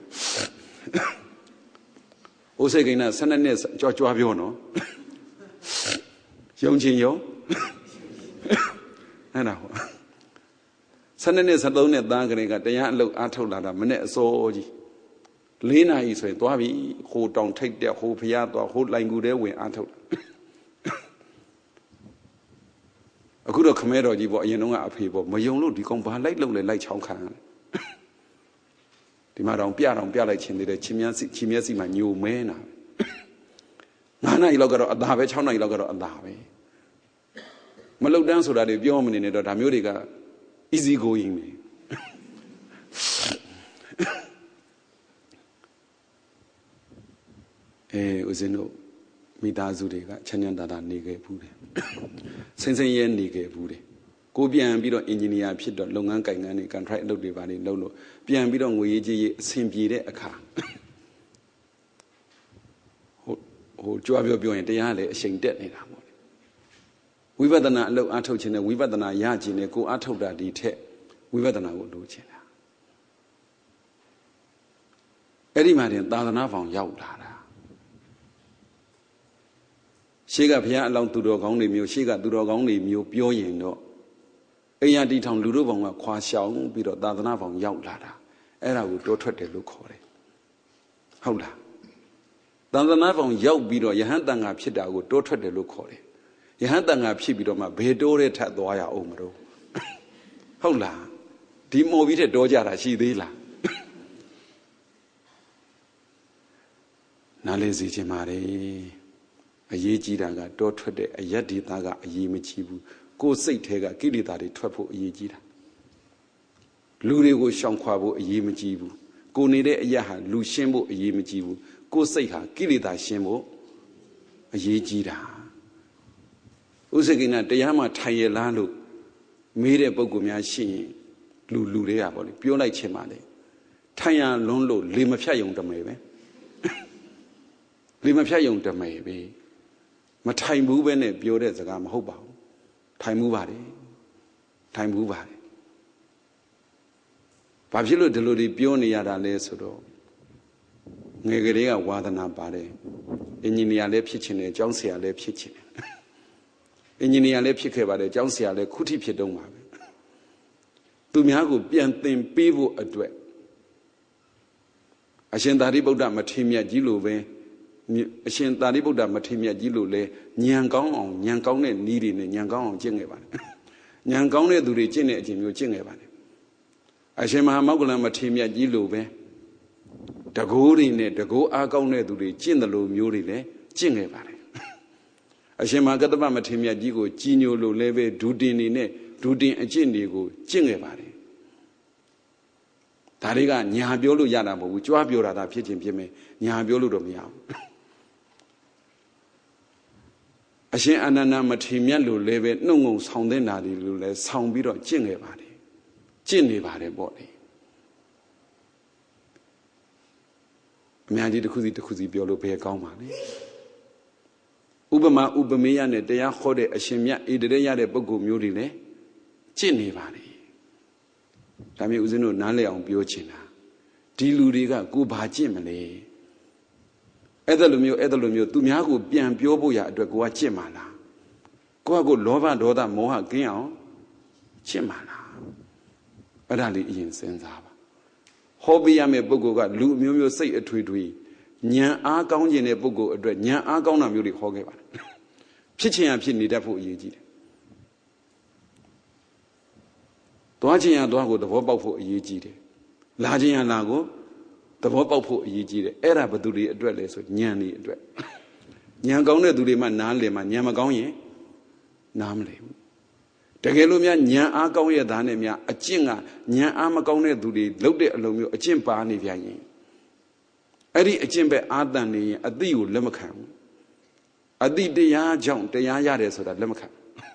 အိုးစိတ်ကိန်းနဲ့ဆယ်နှစ်ကြွားကြွားပြောနော်ယုံချင်းယုံအဲ့ဒါဟောဆယ်နှစ်ဆယ်သုံးနှစ်သားကလေးကတရားအလုပ်အားထုတ်လာတာမနဲ့အစိုးကြီးလေးနာရီဆိုရင်သွားပြီဟိုတောင်ထိတ်တဲ့ဟိုဖျားသွားဟိုလိုင်ကူတဲဝင်အားထုတ်အခုတော့ခမဲတော်ကြီးပေါ့အရင်တုန်းကအဖေပေါ့မယုံလို့ဒီကောင်ဘာလိုက်လို့လဲလိုက်ချောင်းခံရတယ်ဒီမှာတော့ပြတော့ပြလိုက်ခြင်းသေးတယ်ချင်းမျက်စိချင်းမျက်စိမှာညိုမဲနာငါးနာရီလောက်ကတော့အသာပဲ၆နာရီလောက်ကတော့အသာပဲမလုတ်တန်းဆိုတာတွေပြောမနေနဲ့တော့ဒါမျိုးတွေက easy going ပဲအဲဦးဇင်းတို့မိသားစုတွေကချမ်းချမ်းသာသာနေခဲ့ဘူးတယ်ဆင်းဆင်းရဲနေခဲ့ဘူးတယ်ကိုပြန်ပြီးတော့အင်ဂျင်နီယာဖြစ်တော့လုပ်ငန်းကိုင်ငန်းတွေ contract အလုပ်တွေပါနေလုပ်လို့ပြန်ပြီးတော့ငွေရေးကြေးရေးအဆင်ပြေတဲ့အခါဟိုဟိုကြွားပြောပြောရင်တရားလည်းအရှိန်တက်နေတာပေါ့ဝိပဿနာအလုပ်အားထုတ်ခြင်းနဲ့ဝိပဿနာရခြင်းနဲ့ကိုအားထုတ်တာဒီထက်ဝိပဿနာကိုလိုချင်တာအဲ့ဒီမှာတင်သာသနာ့ဘောင်ရောက်လာတာရှေးကဘုရားအလောင်းသူတော်ကောင်းတွေမျိုးရှေးကသူတော်ကောင်းတွေမျိုးပြောရင်တော့အိယာတီထောင်လူတို့ဘောင်ကခွာရှောင်ပြီးတော့သာသနာ့ဘောင်ရောက်လာတာအဲ့ဒါကိုတိုးထွက်တယ်လို့ခေါ်တယ်ဟုတ်လားသာသနာ့ဘောင်ရောက်ပြီးတော့ယဟန်တန်ဃာဖြစ်တာကိုတိုးထွက်တယ်လို့ခေါ်တယ်ယဟန်တန်ဃာဖြစ်ပြီးတော့မှဘယ်တိုးတဲ့ထပ်သွားရအောင်မလို့ဟုတ်လားဒီမော်ပြီးတဲ့တိုးကြတာရှိသေးလားနားလေစီခြင်းပါတယ်အရေးကြီးတာကတိုးထွက်တဲ့အယက်ဒီသားကအရေးမကြီးဘူးကိုယ်စိတ်ထဲကကိလေသာတွေထွက်ဖို့အရေးကြီးတာလူတွေကိုရှောင်ခွာဖို့အရေးမကြီးဘူးကိုနေတဲ့အယက်ဟာလူရှင်းဖို့အရေးမကြီးဘူးကိုယ်စိတ်ဟာကိလေသာရှင်းဖို့အရေးကြီးတာဥစ္စကိဏတရားမှထိုင်ရလားလို့မေးတဲ့ပုဂ္ဂိုလ်များရှိရင်လူလူတွေကပေါ့လေပြောလိုက်ခြင်းပါလေထိုင်ရလွန်းလို့လေမဖြတ်ယုံတမယ်ပဲလေမဖြတ်ယုံတမယ်ပဲမထိုင်ဘူးပဲနဲ့ပြောတဲ့စကားမဟုတ်ပါဘူးထိုင်မှုပါတယ်ထိုင်မှုပါတယ်ဘာဖြစ်လို့ဒီလိုတွေပြောနေရတာလဲဆိုတော့ငယ်ကလေးကဝါသနာပါတယ်အင်ဂျင်နီယာလည်းဖြစ်ချင်တယ်ကျောင်းဆရာလည်းဖြစ်ချင်တယ်အင်ဂျင်နီယာလည်းဖြစ်ခဲ့ပါတယ်ကျောင်းဆရာလည်းခုထိဖြစ်တော့မှာပဲသူများကိုပြန်သင်ပေးဖို့အတွက်အရှင်သာရိပုတ္တမထေရမြတ်ကြီးလိုပဲအရှင်သာရိပုတ္တမထေရမြတ်ကြီးလိုလဲဉာဏ်ကောင်းအောင်ဉာဏ်ကောင်းတဲ့နည်းတွေနဲ့ဉာဏ်ကောင်းအောင်ကျင့်ခဲ့ပါတယ်ဉာဏ်ကောင်းတဲ့သူတွေကျင့်တဲ့အချိန်မျိုးကျင့်ခဲ့ပါတယ်အရှင်မဟာမောဂ္ဂလန်မထေရမြတ်ကြီးလိုပဲတကိုးတွေနဲ့တကိုးအားကောင်းတဲ့သူတွေကျင့်တယ်လို့မျိုးတွေလည်းကျင့်ခဲ့ပါတယ်အရှင်မဟာကတ္တပမထေရမြတ်ကြီးကိုကြီးညိုလို့လည်းပဲဒုတင်နေနဲ့ဒုတင်အကျင့်တွေကိုကျင့်ခဲ့ပါတယ်ဒါတွေကညာပြောလို့ရတာမဟုတ်ဘူးကြွားပြောတာဒါဖြစ်ခြင်းဖြစ်မယ်ညာပြောလို့တော့မရဘူးအရှင်အာနန္ဒမထေရမြတ်လိုလည်းပဲနှုတ်ငုံဆောင်တဲ့နာတွေလိုလည်းဆောင်ပြီးတော့ကျင့်ခဲ့ပါတယ်ကျင့်နေပါတယ်ပေါ့လေအများကြီးတစ်ခုစီတစ်ခုစီပြောလို့ဘယ်ကောင်းပါလဲဥပမာဥပမေယနဲ့တရားဟောတဲ့အရှင်မြတ်ဣတရေရတဲ့ပုဂ္ဂိုလ်မျိုးတွေလည်းကျင့်နေပါတယ်ဒါမျိုးဦးဇင်းတို့နားလည်အောင်ပြောချင်တာဒီလူတွေကကိုဘာကျင့်မလဲအဲ့ဒါလိုမျိုးအဲ့ဒါလိုမျိုးသူများကိုပြန်ပြောဖို့ရအတွက်ကိုကကျင့်မှာလားကိုကကိုလောဘဒေါသမောဟကင်းအောင်ကျင့်မှာလားအဲ့ဒါလေးအရင်စဉ်းစားပါဟောပြရမယ့်ပုဂ္ဂိုလ်ကလူမျိုးမျိုးစိတ်အထွေထွေဉာဏ်အားကောင်းခြင်းတဲ့ပုဂ္ဂိုလ်အတွက်ဉာဏ်အားကောင်းတာမျိုးတွေဟောခဲ့ပါတယ်ဖြစ်ချင်ရဖြစ်နေတတ်ဖို့အရေးကြီးတယ်သွားခြင်းရသွားကိုသဘောပေါက်ဖို့အရေးကြီးတယ်လာခြင်းရလာကိုသဘောပေါက်ဖို့အရေးကြီးတယ်အဲ့ဒါဘယ်သူတွေအတွက်လဲဆိုဉာဏ်တွေအတွက်ဉာဏ်ကောင်းတဲ့သူတွေမှနားလည်မှဉာဏ်မကောင်းရင်နားမလည်ဘူးတကယ်လို့များဉာဏ်အားကောင်းရဲ့သားနဲ့များအကျင့်ကဉာဏ်အားမကောင်းတဲ့သူတွေလုပ်တဲ့အလုံးမျိုးအကျင့်ပါနေပြန်ရင်အဲ့ဒီအကျင့်ပဲအာတန်နေရင်အတိကိုလက်မခံဘူးအတိတရားကြောင့်တရားရတယ်ဆိုတာလက်မခံ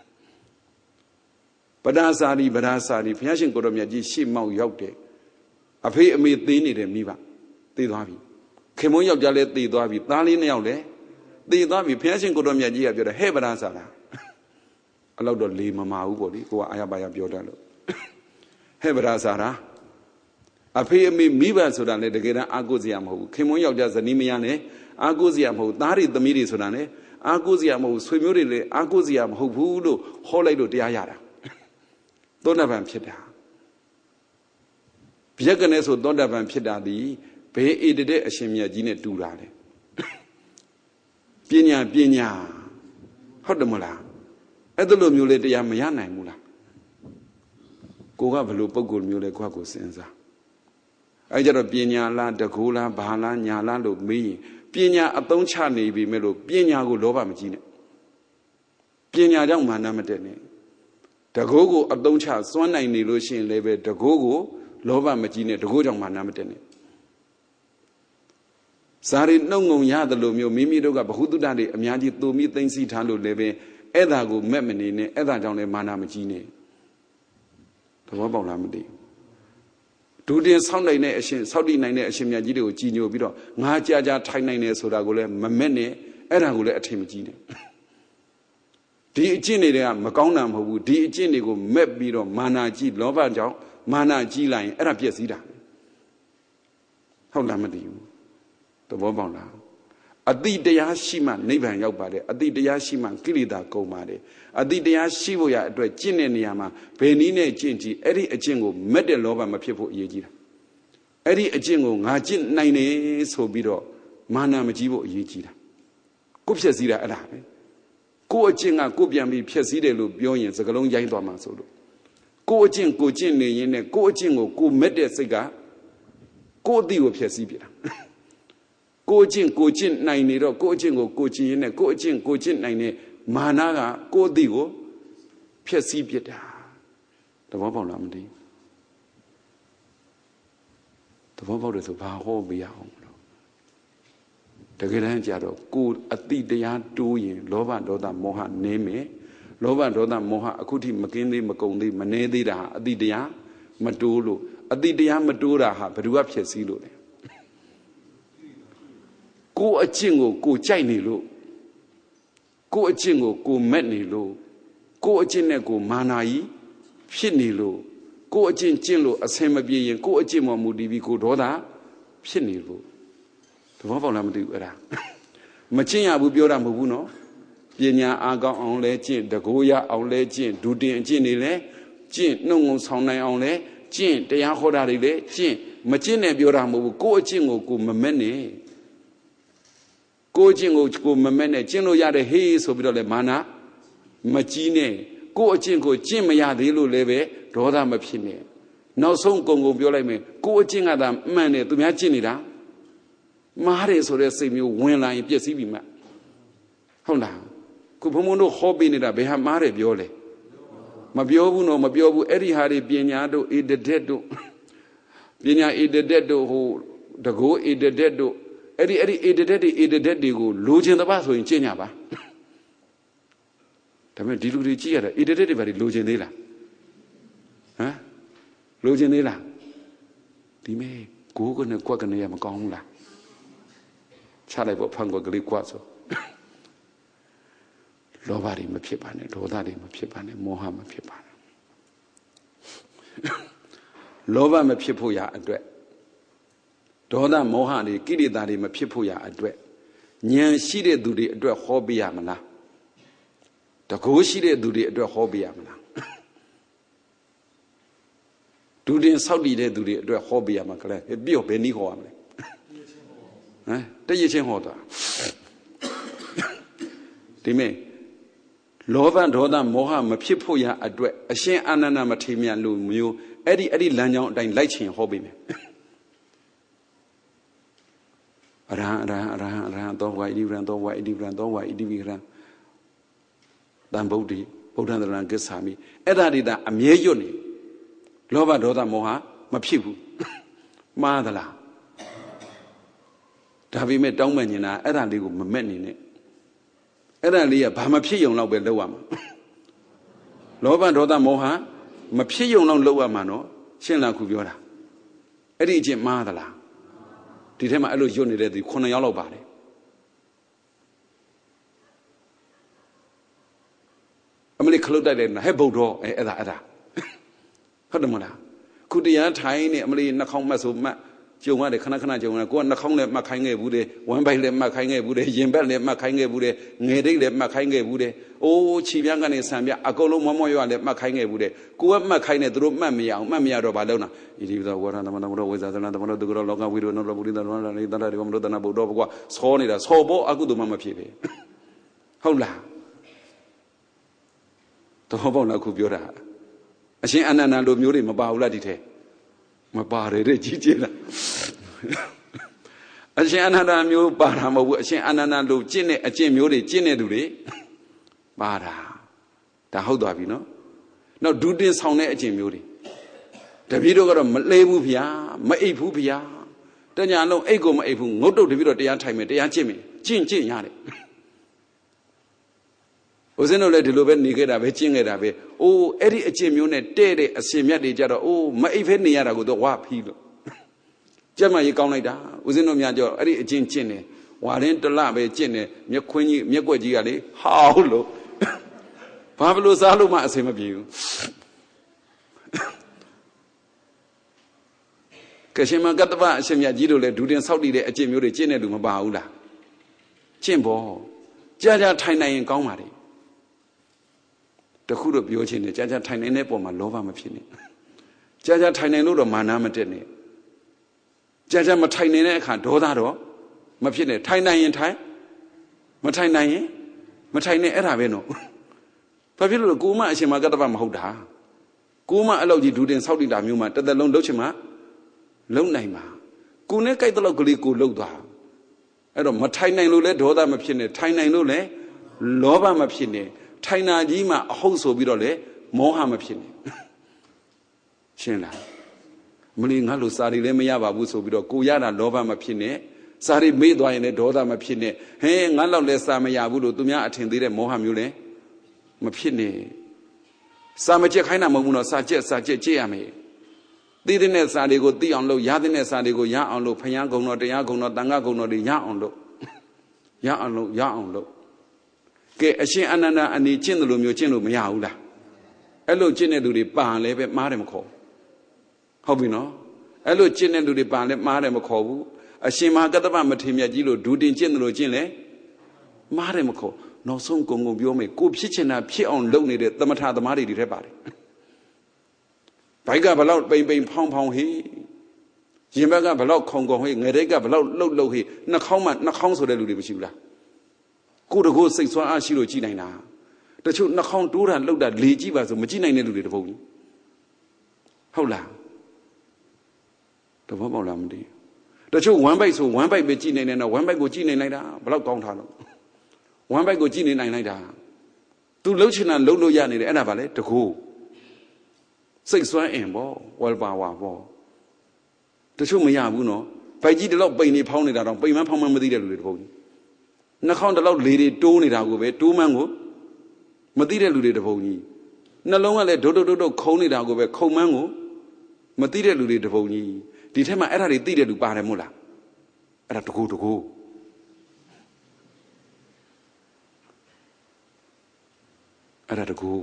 ပဒါစာရီပဒါစာရီဘုရားရှင်ကိုရောမြတ်ကြီးရှေ့မောက်ရောက်တယ်အဖေအမေသေးနေတယ်မိဘသေသွားပြီခင်မုန်းယောက်ျားလည်းသေသွားပြီသားလေးနှစ်ယောက်လည်းသေသွားပြီဘုရားရှင်ကိုရောမြတ်ကြီးကပြောတယ်ဟဲ့ပဒါစာလားအဲ့လောက်တော့လေမမာဘူးပေါ့လေကိုကအာရပါရပြောတတ်လို့ဟဲ့ပဒါစာလားအဖေအမေမိဘဆိုတာလည်းတကယ်တမ်းအာကိုစရာမဟုတ်ဘူးခင်မွန်းယောက်ျားဇနီးမယားလည်းအာကိုစရာမဟုတ်သားတွေသမီးတွေဆိုတာလည်းအာကိုစရာမဟုတ်ဆွေမျိုးတွေလည်းအာကိုစရာမဟုတ်ဘူးလို့ဟောလိုက်လို့တရားရတာသောတာပန်ဖြစ်တာဘယက်ကနေဆိုသောတာပန်ဖြစ်တာဒီဘေးဣတတဲ့အရှင်မြတ်ကြီးနဲ့တူတာလေပညာပညာဟုတ်တယ်မလားအဲ့ဒါလိုမျိုးလေတရားမရနိုင်ဘူးလားကိုကဘယ်လိုပုံကိုယ်မျိုးလဲကိုကကိုစဉ်းစားအဲ့ကြတော့ပညာလားတကူလားဘာလားညာလားလို့မေးရင်ပညာအသုံးချနေပြီမဲ့လို့ပညာကိုလောဘမကြီးနဲ့ပညာကြောင့်မာနမတက်နဲ့တကူကိုအသုံးချစွမ်းနိုင်နေလို့ရှိရင်လည်းပဲတကူကိုလောဘမကြီးနဲ့တကူကြောင့်မာနမတက်နဲ့ဇာရီနှုတ်ငုံရတယ်လို့မျိုးမိမိတို့ကဘ ഹു တုတ္တတွေအများကြီးတူမိသိမ့်စီထားလို့လည်းပဲအဲ့ဒါကိုမက်မနေနဲ့အဲ့ဒါကြောင့်လည်းမာနမကြီးနဲ့သဘောပေါက်လားမသိဘူးဒုတင်ဆောက်နိုင်တဲ့အရှင်ဆောက်တည်နိုင်တဲ့အရှင်မြတ်ကြီးတွေကိုကြည်ညိုပြီးတော့ငါကြာကြာထိုင်နိုင်တယ်ဆိုတာကိုလည်းမမက်နဲ့အဲ့ဒါကိုလည်းအထင်မကြီးနဲ့ဒီအကျင့်တွေကမကောင်းတာမဟုတ်ဘူးဒီအကျင့်တွေကိုမက်ပြီးတော့မာနကြီးလောဘကြောင့်မာနကြီးလိုက်ရင်အဲ့ဒါပြည့်စည်တာဟုတ်လားမသိဘူးသဘောပေါက်လားအတိတရားရှိမှနိဗ္ဗာန်ရောက်ပါတယ်အတိတရားရှိမှကိလေသာကုန်ပါတယ်အတိတရားရှိဖို့ရအတွက်ကျင့်တဲ့နေရာမှာဘယ်နည်းနဲ့ကျင့်ကြည့်အဲ့ဒီအကျင့်ကိုမက်တဲ့လောဘမဖြစ်ဖို့အရေးကြီးတာအဲ့ဒီအကျင့်ကိုငါကျင့်နိုင်တယ်ဆိုပြီးတော့မာနမကြီးဖို့အရေးကြီးတာကိုဖြည့်စည်းတာအဲ့ဒါပဲကိုအကျင့်ကကိုပြန်ပြီးဖြည့်စည်းတယ်လို့ပြောရင်စကလုံးရိုင်းသွားမှာဆိုလို့ကိုအကျင့်ကိုကျင့်နေရင်နဲ့ကိုအကျင့်ကိုကိုမက်တဲ့စိတ်ကကိုအတိကိုဖြည့်စည်းပြတာကိုကျင့်ကိုကျင့်နိုင်နေတော့ကိုအကျင့်ကိုကိုကျင့်ရင်းနဲ့ကိုအကျင့်ကိုကျင့်နိုင်တဲ့မာနကကိုအတိကိုဖျက်ဆီးပြတာသဘောပေါက်လားမသိသဘောပေါက်တယ်ဆိုဘာဟောပြရအောင်လို့တကယ်တမ်းကြတော့ကိုအတိတရားတိုးရင်လောဘဒေါသမောဟနည်းမယ်လောဘဒေါသမောဟအခုထိမကင်းသေးမကုန်သေးမနှဲသေးတာဟာအတိတရားမတိုးလို့အတိတရားမတိုးတာဟာဘယ်သူကဖျက်ဆီးလို့လဲကိုအကျင့်ကိုကိုကြိုက်နေလို့ကိုအကျင့်ကိုကိုမက်နေလို့ကိုအကျင့်နဲ့ကိုမာနာကြီးဖြစ်နေလို့ကိုအကျင့်ကျင့်လို့အဆင်မပြေရင်ကိုအကျင့်မှမူတည်ပြီးကိုဒေါသဖြစ်နေလို့သဘောပေါက်လားမသိဘူးအဲ့ဒါမကျင့်ရဘူးပြောတာမဟုတ်ဘူးနော်ပညာအားကောင်းအောင်လဲကျင့်တကိုးရအောင်လဲကျင့်ဒုတင်အကျင့်တွေလဲကျင့်နှုတ်ငုံဆောင်နိုင်အောင်လဲကျင့်တရားဟောတာတွေလဲကျင့်မကျင့်နဲ့ပြောတာမဟုတ်ဘူးကိုအကျင့်ကိုကိုမမက်နဲ့ကိုအကျင့်ကိုကိုမမက်နဲ့ကျင့်လို့ရတယ်ဟေးဆိုပြီးတော့လဲမာနမကြီးနဲ့ကိုအကျင့်ကိုကျင့်မရသေးလို့လည်းပဲဒေါသမဖြစ်နဲ့နောက်ဆုံးကုံကုံပြောလိုက်မယ်ကိုအကျင့်ကသာမှန်တယ်သူများကျင့်နေတာမားတယ်ဆိုတဲ့စိတ်မျိုးဝင်လာရင်ပြည့်စည်ပြီမှဟုတ်လားခုဘုံဘုံတို့ဟောပေးနေတာဘယ်ဟာမားတယ်ပြောလဲမပြောဘူးနော်မပြောဘူးအဲ့ဒီဟာတွေပညာတို့အေဒတက်တို့ပညာအေဒတက်တို့ဟိုတကိုးအေဒတက်တို့အဲ့ဒီအဲ့ဒီအေဒတက်တွေအေဒတက်တွေကိုလိုချင်တပတ်ဆိုရင်ကျင့်ကြပါဒါပေမဲ့ဒီလူတွေကြည့်ရတာအေဒတက်တွေဘာတွေလိုချင်သေးလားဟမ်လိုချင်သေးလားဒီမဲ့ကိုးကနေကွက်ကနေရမကောင်းဘူးလားချလိုက်ဖို့ဖန်ကွက်ကလေးကွက်ဆိုလောဘတွေမဖြစ်ပါနဲ့ဒေါသတွေမဖြစ်ပါနဲ့မောဟမဖြစ်ပါနဲ့လောဘမဖြစ်ဖို့ရအတွက်ဒေါသမောဟတွေကိလေသာတွေမဖြစ်ဖို့ရအတွက်ဉာဏ်ရှိတဲ့သူတွေအတွက်ဟောပြရမလားတကိုးရှိတဲ့သူတွေအတွက်ဟောပြရမလားဒုတင်ဆောက်တည်တဲ့သူတွေအတွက်ဟောပြရမှာကလေးပြော့ဘယ်နည်းဟောရမလဲဟမ်တရချင်းဟောတာဒီမဲ့လောဘဒေါသမောဟမဖြစ်ဖို့ရအတွက်အရှင်အာနန္ဒမထေရမြတ်လိုမျိုးအဲ့ဒီအဲ့ဒီလမ်းကြောင်းအတိုင်းလိုက်ချင်ဟောပေးမယ်အရဟံအရဟံအရဟံအရဟံသောဝါဣတိဝရံသောဝါဣတိဝရံသောဝါဣတိဝိရံတန်ဗုဒ္ဓိဗုဒ္ဓံတရံကိစ္ဆာမိအဲ့ဒါတွေကအမြဲရွတ်နေလောဘဒေါသမောဟမဖြစ်ဘူးမှားသလားဒါပေမဲ့တောင်းပန်နေတာအဲ့ဒါလေးကိုမမက်နေနဲ့အဲ့ဒါလေးကဘာမဖြစ်ယုံတော့ပဲလောက်ရမှာလောဘဒေါသမောဟမဖြစ်ယုံတော့လောက်ရမှာနော်ရှင်းလားခုပြောတာအဲ့ဒီအကျင့်မှားသလားဒီထဲမှာအဲ့လိုယွတ်နေတဲ့သူခုနှစ်ယောက်လောက်ပါတယ်အမလေးခလုတ်တိုက်တယ်ဟဲ့ဗုဒ္ဓအဲအဲ့ဒါအဲ့ဒါဟုတ်တယ်မလားခုတရားထိုင်နေအမလေးနှာခေါင်းမှတ်ဆိုမှတ်ကြုံရတယ်ခဏခဏကြုံရတယ်ကိုကနှာခေါင်းလည်းမှတ်ခိုင်းခဲ့ဘူးတယ်ဝမ်းပိုက်လည်းမှတ်ခိုင်းခဲ့ဘူးတယ်ရင်ဘက်လည်းမှတ်ခိုင်းခဲ့ဘူးတယ်ငယ်တိတ်လည်းမှတ်ခိုင်းခဲ့ဘူးတယ်အိုးခြေပြန်းကနေဆံပြအကုန်လုံးမမောရွလည်းမှတ်ခိုင်းခဲ့ဘူးတယ်ကိုကမှတ်ခိုင်းတယ်သူတို့မှတ်မရအောင်မှတ်မရတော့ဘာလုပ်နာဣတိဝဝရဏသမဏဘုရောဝိဇာသနာသမဏတုကရောလောကဝိရောနောလပုရိသနောလာနေတတရေဝမလို့တနာဘုဒ္ဓဘကွာဆောနေတာဆောဖို့အကုသိုလ်မှမဖြစ်ပဲဟုတ်လားတော့ဘောလောက်ခုပြောတာအရှင်အာနန္ဒလိုမျိုးတွေမပါဘူးလားဒီထဲမပါတယ်တဲ့ကြီးကြီးလားအရှင်အာနန္ဒမျိုးပါတာမဟုတ်ဘူးအရှင်အာနန္ဒလိုကျင့်တဲ့အကျင့်မျိုးတွေကျင့်တဲ့သူတွေပါတာဒါဟုတ်သွားပြီနော်နောက်ဒုတင်ဆောင်တဲ့အကျင့်မျိုးတွေတပည့်တို့ကတော့မလဲဘူးဗျာမအိပ်ဘူးဗျာတညာလုံးအိပ်ကိုမအိပ်ဘူးငုတ်တုတ်တပည့်တို့တရားထိုင်မယ်တရားကျင့်မယ်ကျင့်ကျင့်ရတယ်ဦးဇင်းတို့လည်းဒီလိုပဲနေခဲ့တာပဲကျင့်ခဲ့တာပဲအိုးအဲ့ဒီအကျင့်မျိုးနဲ့တဲ့တဲ့အစင်မြတ်တွေကြတော့အိုးမအိပ်ဖဲနေရတာကိုတော့ဝါဖီးလို့ကြက်မကြီးကောင်းလိုက်တာဦးဇင်းတို့များကြောအဲ့ဒီအကျင့်ကျင့်တယ်ဝါရင်တလပဲကျင့်တယ်မျက်ခွင်းကြီးမျက်ကွက်ကြီးကလေဟောက်လို့ဘာဘလို့စားလို့မှအစင်မပြေဘူးကရှင်မကတ္တဗအရှင်မြတ်ကြီးတို့လည်းဒူတင်ဆောက်တည်တဲ့အကျင့်မျိုးတွေကျင့်တဲ့လူမပါဘူးလားကျင့်ဖို့ကြာကြာထိုင်နိုင်ရင်ကောင်းပါလေတခုတော့ပြောချင်တယ်ကြာကြာထိုင်နိုင်တဲ့ပုံမှာလောဘမဖြစ်နဲ့ကြာကြာထိုင်နိုင်လို့တော့မာနမတက်နဲ့ကြာကြာမထိုင်နိုင်တဲ့အခါဒေါသတော့မဖြစ်နဲ့ထိုင်နိုင်ရင်ထိုင်မထိုင်နိုင်ရင်မထိုင်နဲ့အဲ့ဒါပဲနော်ဘာဖြစ်လို့ကိုမအရှင်မကတ္တဗမဟုတ်တာကိုမအဲ့လောက်ကြီးဒူတင်ဆောက်တည်တာမျိုးမှာတစ်သက်လုံးလှုပ်ချင်မှလုံနိုင်မှာကိုနဲ့ကြိုက်တဲ့လောက်ကလေးကိုလှုပ်သွားအဲ့တော့မထိုင်နိုင်လို့လဲဒေါသမဖြစ်နဲ့ထိုင်နိုင်လို့လဲလောဘမဖြစ်နဲ့ထိုင်နာကြီးမှာအဟုတ်ဆိုပြီးတော့လဲမောဟမဖြစ်နဲ့ရှင်းလားမလီငါလို့စာရီလည်းမရပါဘူးဆိုပြီးတော့ကိုရတာလောဘမဖြစ်နဲ့စာရီမေ့သွားရင်လည်းဒေါသမဖြစ်နဲ့ဟဲငါလောက်လဲစာမရဘူးလို့သူများအထင်သေးတဲ့မောဟမျိုးလဲမဖြစ်နဲ့စာမကြက်ခိုင်းတာမဟုတ်ဘူးနော်စာကြက်စာကြက်ကြည့်ရမယ်သိတဲ့စာတွေကိုသိအောင်လုပ်ရတဲ့စာတွေကိုရအောင်လုပ်ဖျားကုံတော်တရားကုံတော်တန်ခါကုံတော်တွေရအောင်လုပ်ရအောင်လုပ်ရအောင်လုပ် Ke Ashin Ananda ani chin lo myo chin lo maya hu la.အဲ့လိုကျင့်တဲ့လူတွေပါလဲပဲမားတယ်မခေါ်ဟုတ်ပြီနော်အဲ့လိုကျင့်တဲ့လူတွေပါလဲမားတယ်မခေါ်ဘူးအရှင်မဟာကတ္တဗမထေရမြတ်ကြီးလို့ဒူတင်ကျင့်တယ်လို့ကျင့်လဲမားတယ်မခေါ်နောက်ဆုံးကုံကုံပြောမယ်ကိုဖြစ်ချင်တာဖြစ်အောင်လုပ်နေတဲ့သမထသမားတွေတွေထဲပါတယ်ဘိုက်ကဘလောက်ပိန်ပိန်ဖောင်းဖောင်းဟေးရင်ဘက်ကဘလောက်ခုံခုံဟေးငယ်တွေကဘလောက်လှုပ်လှုပ်ဟေးနှာခေါင်းမှနှာခေါင်းဆိုတဲ့လူတွေမရှိဘူးလားကိုတကိုစိတ်ဆွမ်းအားရှိလို့ကြည်နိုင်တာတချို့နှာခေါင်းတိုးတာလှုပ်တာလေကြည့်ပါဆိုမကြည့်နိုင်တဲ့လူတွေတပုံကြီးဟုတ်လားတဘောပေါက်လားမသိတချို့ဝမ်းပိုက်ဆိုဝမ်းပိုက်ပဲကြည့်နိုင်တယ်နော်ဝမ်းပိုက်ကိုကြည့်နေလိုက်တာဘလောက်ကောင်းထားလို့ဝမ်းပိုက်ကိုကြည့်နေနိုင်လိုက်တာသူလှုပ်ချင်တာလှုပ်လို့ရနေတယ်အဲ့ဒါပါလေတကူစိတ်ဆွမ်းအင်ပေါ့ဝယ်ပါဝါပေါ့တချို့မရဘူးနော်ဗိုက်ကြီးတလောက်ပိန်နေဖောင်းနေတာတော့ပိန်မဖောင်းမမသိတဲ့လူတွေတပုံကြီးနှာခေါင်းတလောက်လေတွေတိုးနေတာကိုပဲတိုးမှန်းကိုမသိတဲ့လူတွေတပုံကြီးနှလုံးကလည်းဒုတ်ဒုတ်ဒုတ်ခုံနေတာကိုပဲခုံမှန်းကိုမသိတဲ့လူတွေတပုံကြီးဒီထက်မှအဲ့ဒါတွေသိတဲ့လူပါတယ်မို့လားအဲ့ဒါတကူတကူအဲ့ဒါတကူ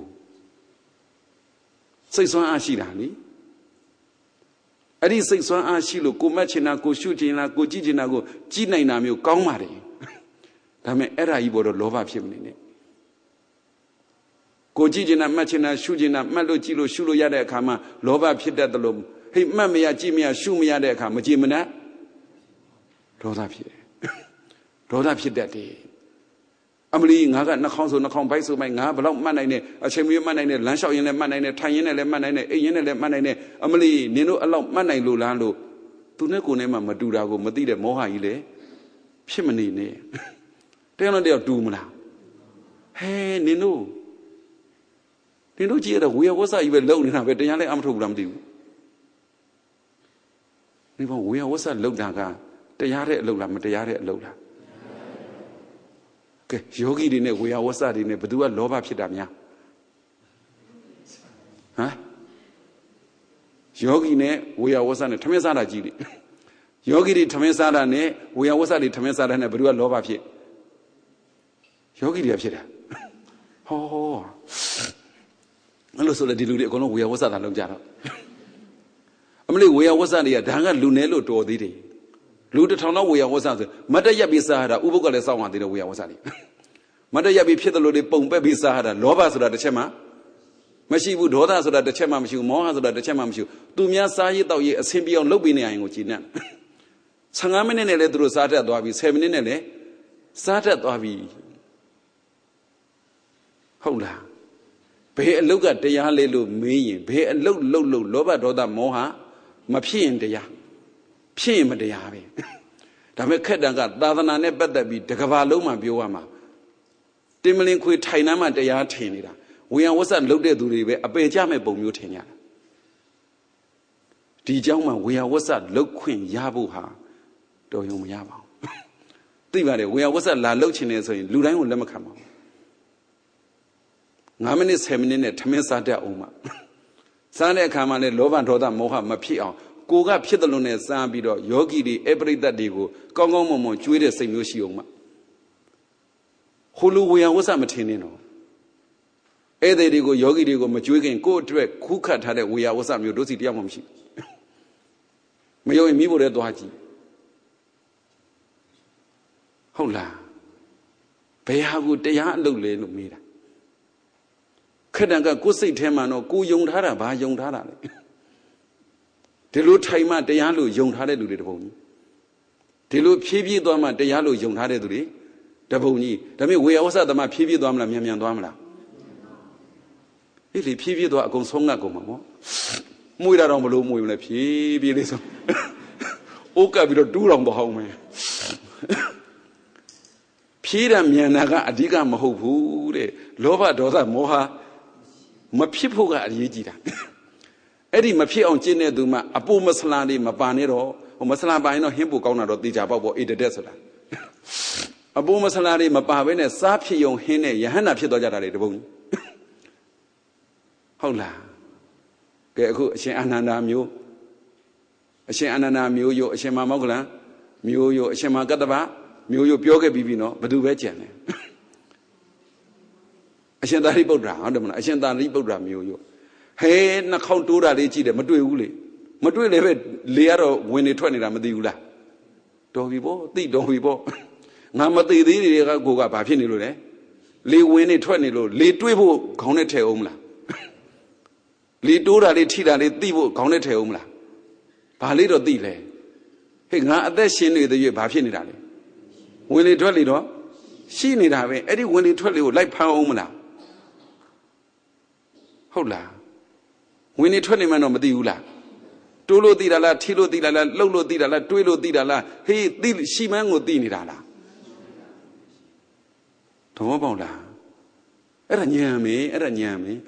စိတ်ဆွမ်းအားရှိတာနိအဲ့ဒီစိတ်ဆွမ်းအားရှိလို့ကိုမက်ချင်တာကိုရှုချင်တာကိုကြည့်ချင်တာကိုကြည့်နိုင်တာမျိုးကောင်းပါတယ်ဒါပေမဲ့အဲ့ဒါကြီးပေါ်တော့လောဘဖြစ်မနေနဲ့ကိုကြည့်ချင်တာမှတ်ချင်တာရှုချင်တာမှတ်လို့ကြည့်လို့ရှုလို့ရတဲ့အခါမှာလောဘဖြစ်တတ်တယ်လို့ဟိတ်မှတ်မရကြည့်မရရှုမရတဲ့အခါမကြည်မနှက်ဒေါသဖြစ်တယ်ဒေါသဖြစ်တတ်တယ်အမလီငါကနှာခေါင်းဆိုနှာခေါင်းဘိုက်ဆိုဘိုက်ငါဘယ်လောက်မှတ်နိုင်တဲ့အချိန်မျိုးမှတ်နိုင်တဲ့လမ်းလျှောက်ရင်လည်းမှတ်နိုင်တယ်ထိုင်ရင်လည်းမှတ်နိုင်တယ်အိမ်ရင်လည်းမှတ်နိုင်တယ်အမလီနင်တို့အဲ့လောက်မှတ်နိုင်လို့လားလို့သူနဲ့ကိုယ်နဲ့မှမတူတာကိုမသိတဲ့မောဟကြီးလေဖြစ်မနေနဲ့တရားနဲ့တရားတူမလားဟဲနင်တို့နင်တို့ကြည့်ရတဲ့ဝေယဝဆကြီးပဲလုံနေတာပဲတရားလည်းအမထုတ်ဘူးလားမသိဘူးဒီဘောဝေယဝဆလုံတာကတရားတဲ့အလုပ်လားမတရားတဲ့အလုပ်လားကဲယောဂီတွေနဲ့ဝေယဝဆတွေနဲ့ဘယ်သူကလောဘဖြစ်တာများဟမ်ယောဂီနဲ့ဝေယဝဆနဲ့ထမင်းစားတာကြည့်လေယောဂီတွေထမင်းစားတာနဲ့ဝေယဝဆတွေထမင်းစားတာနဲ့ဘယ်သူကလောဘဖြစ်ယောဂီတွေကဖြစ်တာဟောအဲ့လိုဆိုလေဒီလူတွေအကုန်လုံးဝေယဝဆတာလုပ်ကြတော့အမလေးဝေယဝဆတွေကဒါကလူနယ်လို့တော်သေးတယ်လူတစ်ထောင်လောက်ဝေယဝဆဆိုမတ်တရက်ပြီးစားရတာဥပုပ်ကလည်းစောင့်ရသေးတယ်ဝေယဝဆတွေမတ်တရက်ပြီးဖြစ်တယ်လို့တွေပုံပက်ပြီးစားရတာလောဘဆိုတာတစ်ချက်မှမရှိဘူးဒေါသဆိုတာတစ်ချက်မှမရှိဘူးမောဟဆိုတာတစ်ချက်မှမရှိဘူးသူများစားရတော့ရအဆင်ပြေအောင်လုပ်ပေးနေရင်ကိုကြည်နပ်ဆယ်ငါးမိနစ်နဲ့လည်းသူတို့စားတတ်သွားပြီဆယ်မိနစ်နဲ့လည်းစားတတ်သွားပြီဟုတ်လားဘယ်အလုတ်ကတရားလေးလို့မေးရင်ဘယ်အလုတ်လုတ်လို့လောဘဒေါသမောဟမဖြစ်ရင်တရားဖြစ်ရင်မတရားပဲဒါပေမဲ့ခက်တန်ကသာသနာနဲ့ပတ်သက်ပြီးတကဘာလုံးမှပြောရမှာတင်မလင်ခွေထိုင်နှမ်းမှတရားထင်နေတာဝေယဝဆလုတ်တဲ့သူတွေပဲအပေကြမဲ့ပုံမျိုးထင်ကြတာဒီเจ้าမှာဝေယဝဆလုတ်ခွင့်ရဖို့ဟာတော်ရုံမရပါဘူးသိပါတယ်ဝေယဝဆလာလုတ်ချင်နေဆိုရင်လူတိုင်းကိုလက်မခံပါဘူးငါးမိနစ်ဆယ်မိနစ်နဲ့ထမင်းစားတတ်အောင်မှာစားတဲ့အခါမှာလည်းလောဘဒေါသမောဟမဖြစ်အောင်ကိုကဖြစ်တယ်လို့နဲ့စားပြီးတော့ယောဂီတွေအပရိသတ်တွေကိုကောင်းကောင်းမွန်မွန်ကျွေးတဲ့စိတ်မျိုးရှိအောင်မှာဟိုလူဝေယဝဆမထင်နဲ့တော့အဲ့ဒီတွေကိုယောဂီတွေကိုမကျွေးခင်ကိုယ့်အတွက်ခုခတ်ထားတဲ့ဝေယဝဆမျိုးတို့စီတရားမှမရှိမယုံရင်မိဖို့လည်းသွားကြည့်ဟုတ်လားဘယ်ဟာကိုတရားအလုပ်လဲလို့မေးတာခက်တန်ကကိုယ်စိတ်ထဲမှာတော့ကိုယုံထားတာဘာယုံထားတာလဲဒီလိုထိုင်မှတရားလို့ယုံထားတဲ့လူတွေတပုံကြီးဒီလိုဖြည်းဖြည်းသွားမှတရားလို့ယုံထားတဲ့သူတွေတပုံကြီးဒါပေမဲ့ဝေယဝဆသမားဖြည်းဖြည်းသွားမလားမြန်မြန်သွားမလားအေးလေဖြည်းဖြည်းသွားအကုန်ဆုံးငတ်ကုန်မှာပေါ့မွေးတာတော့မလို့မွေးမလဲဖြည်းဖြည်းလေးဆုံးအိုးကပ်ပြီးတော့တူးတော်မအောင်မယ်ဖြည်းတာမြန်တာကအဓိကမဟုတ်ဘူးတဲ့လောဘဒေါသမောဟမဖြစ်ဖို့ကအရေးကြီးတာအဲ့ဒီမဖြစ်အောင်ကျင့်တဲ့သူမှအပိုမဆလာလေးမပါနဲ့တော့ဟိုမဆလာပါရင်တော့ဟင်းပူကောင်းတာတော့တေချာပေါက်ပေါ့အေးတက်ဆိုတာအပိုမဆလာလေးမပါဘဲနဲ့စားဖြစ်ုံဟင်းနဲ့ယဟန္တာဖြစ်သွားကြတာလေတပုံကြီးဟုတ်လားကဲအခုအရှင်အာနန္ဒာမျိုးအရှင်အာနန္ဒာမျိုးရောအရှင်မမောက္ခလံမျိုးရောအရှင်မကတ္တဗမျိုးရောပြောခဲ့ပြီးပြီနော်ဘယ်သူပဲကြံလဲရှင်သာရိပုတ္တရာဟုတ်တယ်မလားအရှင်သာရိပုတ္တရာမျိုးရောဟဲနှာခေါင်းတိုးတာလေးကြည့်တယ်မတွေ့ဘူးလေမတွေ့လည်းပဲလေကတော့ဝင်နေထွက်နေတာမသိဘူးလားတော်ပြီပေါ့သိတော်ပြီပေါ့ငါမသိသေးတွေကကိုကဘာဖြစ်နေလို့လဲလေဝင်နေထွက်နေလို့လေတွေးဖို့ခေါင်းနဲ့ထည့်အောင်မလားလေတိုးတာလေးထိတာလေးသိဖို့ခေါင်းနဲ့ထည့်အောင်မလားဘာလေးတော့သိလဲဟဲ့ငါအသက်ရှင်နေတဲ့ရွေးဘာဖြစ်နေတာလဲဝင်လေထွက်လေတော့ရှိနေတာပဲအဲ့ဒီဝင်လေထွက်လေကိုလိုက်ဖမ်းအောင်မလားဟုတ်လားဝင်လေထွက်နေမှတော့မသိဘူးလားတိုးလို့သိတာလားထိလို့သိတာလားလှုပ်လို့သိတာလားတွေးလို့သိတာလားဟေးသိရှိမှန်းကိုသိနေတာလားသဘောပေါက်လားအဲ့ဒါညံမေအဲ့ဒါညံမေ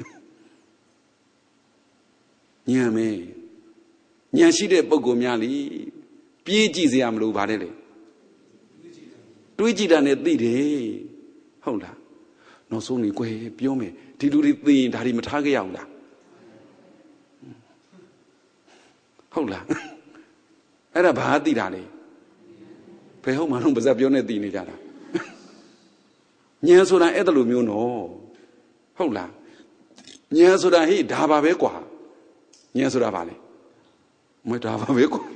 ညံမေညံရှိတဲ့ပုဂ္ဂိုလ်များလीပြေးကြည့်စရာမလိုပါနဲ့လေတွေးကြည့်တာနဲ့သိတယ်ဟုတ်လားနောက်ဆုံးနေကွယ်ပြောမယ်ဒီလူတွေသိရင်ဒါတွေမထားကြရဘူးလားဟုတ်လားအဲ့ဒါဘာသိတာလဲဘယ်ဟုတ်မှတော့ပါဇက်ပြောနေသိနေကြတာဉာဏ်ဆိုတာအဲ့ဒါလိုမျိုးနော်ဟုတ်လားဉာဏ်ဆိုတာဟိဒါပါပဲကွာဉာဏ်ဆိုတာဘာလဲမဒါပါပဲကွာ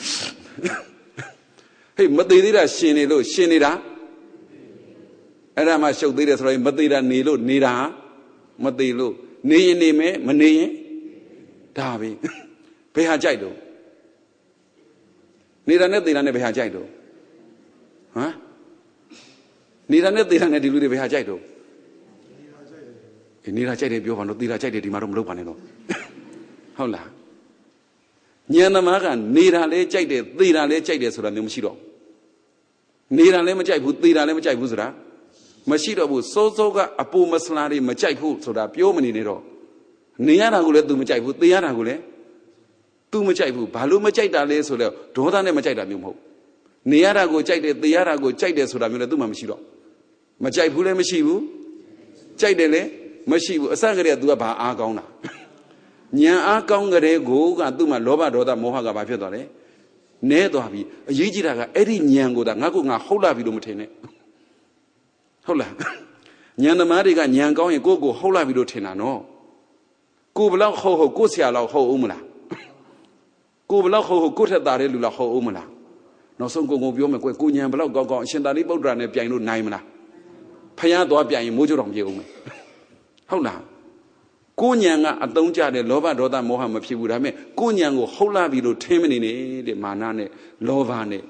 ဟေးမသေးသေးတာရှင်နေလို့ရှင်နေတာအဲ့ဒါမှရှုပ်သေးတယ်ဆိုတော့မသေးတာနေလို့နေတာမသေးလို့နေရင်နေမယ်မနေရင်ဒါပဲဘယ်ဟာကြိုက်တော့နေတာနဲ့သေးတာနဲ့ဘယ်ဟာကြိုက်တော့ဟမ်နေတာနဲ့သေးတာနဲ့ဒီလူတွေဘယ်ဟာကြိုက်တော့နေတာကြိုက်တယ်ပြောပါတော့သေးတာကြိုက်တယ်ဒီမှာတော့မလုပ်ပါနဲ့တော့ဟုတ်လားဉာဏ်သမားကနေတာလဲကြိုက်တယ်သေးတာလဲကြိုက်တယ်ဆိုတာမျိုးမရှိတော့နေတာလဲမကြိုက်ဘူးသေးတာလဲမကြိုက်ဘူးဆိုတာမရှိတော့ဘူးစိုးစိုးကအပူမစလားတွေမကြိုက်ဘူးဆိုတာပြောမနေနဲ့တော့နေရတာကိုလည်း तू မကြိုက်ဘူးသေရတာကိုလည်း तू မကြိုက်ဘူးဘာလို့မကြိုက်တာလဲဆိုတော့ဒေါသနဲ့မကြိုက်တာမျိုးမဟုတ်နေရတာကိုကြိုက်တယ်သေရတာကိုကြိုက်တယ်ဆိုတာမျိုးလည်း तू မှမရှိတော့မကြိုက်ဘူးလည်းမရှိဘူးကြိုက်တယ်လည်းမရှိဘူးအစကတည်းက तू ကဘာအားကောင်းတာဉာဏ်အားကောင်းကြတဲ့ကိုက तू မှလောဘဒေါသမောဟကဘာဖြစ်သွားလဲနဲသွားပြီအရေးကြီးတာကအဲ့ဒီဉာဏ်ကိုဒါငါကငါဟုတ်လာပြီလို့မထင်နဲ့ဟုတ်လားဉာဏ်သမားတွေကဉာဏ်ကောင်းရင်ကိုယ့်ကိုဟုတ်လာပြီလို့ထင်တာနော်ကိုဘလောက်ဟုတ်ဟုတ်ကိုဆရာလောက်ဟုတ်အောင်မလားကိုဘလောက်ဟုတ်ဟုတ်ကိုထက်သားတဲ့လူလောက်ဟုတ်အောင်မလားနောက်ဆုံးကိုကိုပြောမယ်ကွယ်ကိုဉာဏ်ဘလောက်ကောင်းကောင်းအရှင်သာရိပုတ္တရာနဲ့ပြိုင်လို့နိုင်မလားဖယားသွားပြိုင်ရင်မိုးကြိုးတော်ပြေအောင်မယ်ဟုတ်လားကိုဉာဏ်ကအတုံးကြတဲ့လောဘဒေါသမောဟမဖြစ်ဘူးဒါပေမဲ့ကိုဉာဏ်ကိုဟုတ်လာပြီလို့ထင်မနေနဲ့တဲ့မာနနဲ့လောဘနဲ့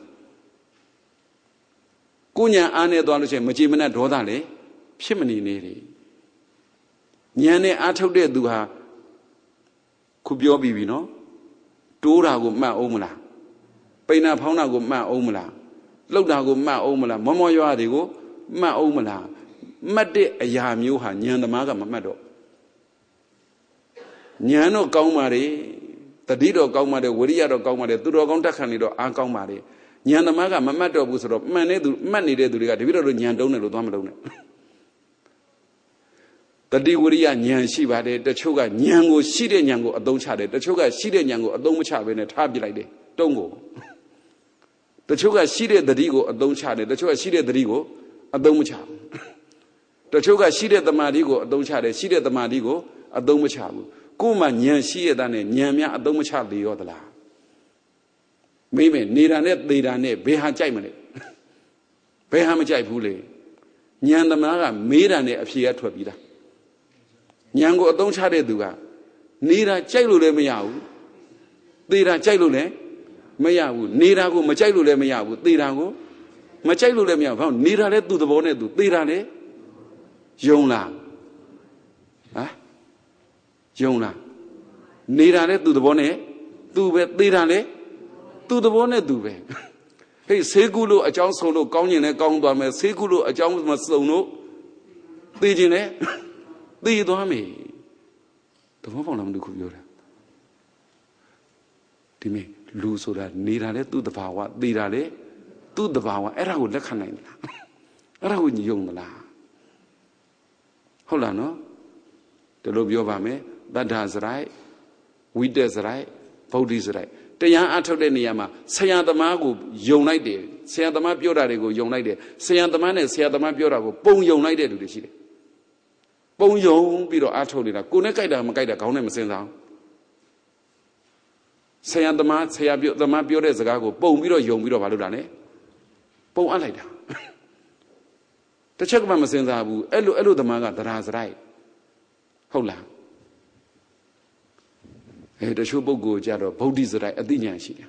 ကိုဉာဏ်အားနဲ့သွားလို့ရှိရင်မကြည်မနှက်ဒေါသလည်းဖြစ်မနေနေတယ်ဉာဏ်နဲ့အားထုတ်တဲ့သူဟာခုပြောပြီးပြီနော်တိုးတာကိုမှတ်အောင်မလားပိန်နာဖောင်းတာကိုမှတ်အောင်မလားလှုပ်တာကိုမှတ်အောင်မလားမောမောရွာတွေကိုမှတ်အောင်မလားမှတ်တဲ့အရာမျိုးဟာဉာဏ်သမားကမမှတ်တော့ဉာဏ်တော့ကောင်းပါလေတတိတော့ကောင်းပါတယ်ဝိရိယတော့ကောင်းပါတယ်သူတော်ကောင်းတက်ခံနေတော့အားကောင်းပါလေဉာဏ်သမားကမမှတ်တော့ဘူးဆိုတော့မှန်တဲ့သူမှတ်နေတဲ့သူတွေကတပိတော့ဉာဏ်တုံးတယ်လို့သွားမလုံးနဲ့တတိဝိရိယဉာဏ်ရှိပါတယ်တချို့ကဉာဏ်ကိုရှိတဲ့ဉာဏ်ကိုအသုံးချတယ်တချို့ကရှိတဲ့ဉာဏ်ကိုအသုံးမချဘဲနဲ့ထားပြလိုက်တယ်တုံးကိုတချို့ကရှိတဲ့တတိကိုအသုံးချတယ်တချို့ကရှိတဲ့တတိကိုအသုံးမချဘူးတချို့ကရှိတဲ့တမာတိကိုအသုံးချတယ်ရှိတဲ့တမာတိကိုအသုံးမချဘူးကိုယ်မှဉာဏ်ရှိရတဲ့နဲ့ဉာဏ်များအသုံးမချသေးရောသလားမေးမယ်နေတာနဲ့သေတာနဲ့ဘယ်ဟာကြိုက်မလဲဘယ်ဟာမကြိုက်ဘူးလေဉာဏ်သမားကမေးတာနဲ့အဖြေကထွက်ပြီးသားဉာဏ်ကိုအသုံးချတဲ့သူကနေတာကြိုက်လို့လည်းမရဘူးသေတာကြိုက်လို့လည်းမရဘူးနေတာကိုမကြိုက်လို့လည်းမရဘူးသေတာကိုမကြိုက်လို့လည်းမရဘူးဘာလို့နေတာလဲသူ့သဘောနဲ့သူသေတာလဲယုံလားဟမ်ယုံလားနေတာလဲသူ့သဘောနဲ့သူပဲသေတာလဲသူ့သဘောနဲ့သူပဲဟေးဆေးကုလို့အကြောင်းဆုံးလို့ကောင်းကျင်လဲကောင်းသွားမယ်ဆေးကုလို့အကြောင်းမစုံလို့သိကျင်လဲသိသွားမယ်သဘောပေါက်လားမလို့ခုပြောတာဒီမေလူဆိုတာနေတာလဲသူ့တဘာဝသေတာလဲသူ့တဘာဝအဲ့ဒါကိုလက်ခံနိုင်လားအဲ့ဒါကိုယုံမလားဟုတ်လားနော်ဒီလိုပြောပါမယ်တတ္ထာစရိုက်ဝိတက်စရိုက်ဗုဒ္ဓစရိုက်တရားအထုတ်တဲ့နေရာမှာဆရာသမားကိုယုံလိုက်တယ်ဆရာသမားပြောတာတွေကိုယုံလိုက်တယ်ဆရာသမားနဲ့ဆရာသမားပြောတာကိုပုံယုံလိုက်တဲ့လူတွေရှိတယ်ပုံယုံပြီးတော့အားထုတ်နေတာကိုနဲ့ကြိုက်တာမကြိုက်တာခေါင်းနဲ့မစင်စားဆရာသမားဆရာပြောသမားပြောတဲ့စကားကိုပုံပြီးတော့ယုံပြီးတော့မလုပ်တာနဲ့ပုံအပ်လိုက်တာတစ်ချက်ကမှမစင်စားဘူးအဲ့လိုအဲ့လိုသမားကသရာစရိုက်ဟုတ်လားအဲတချို့ပုဂ္ဂိုလ်ကြတော့ဗုဒ္ဓစရိုက်အသိဉာဏ်ရှိတယ်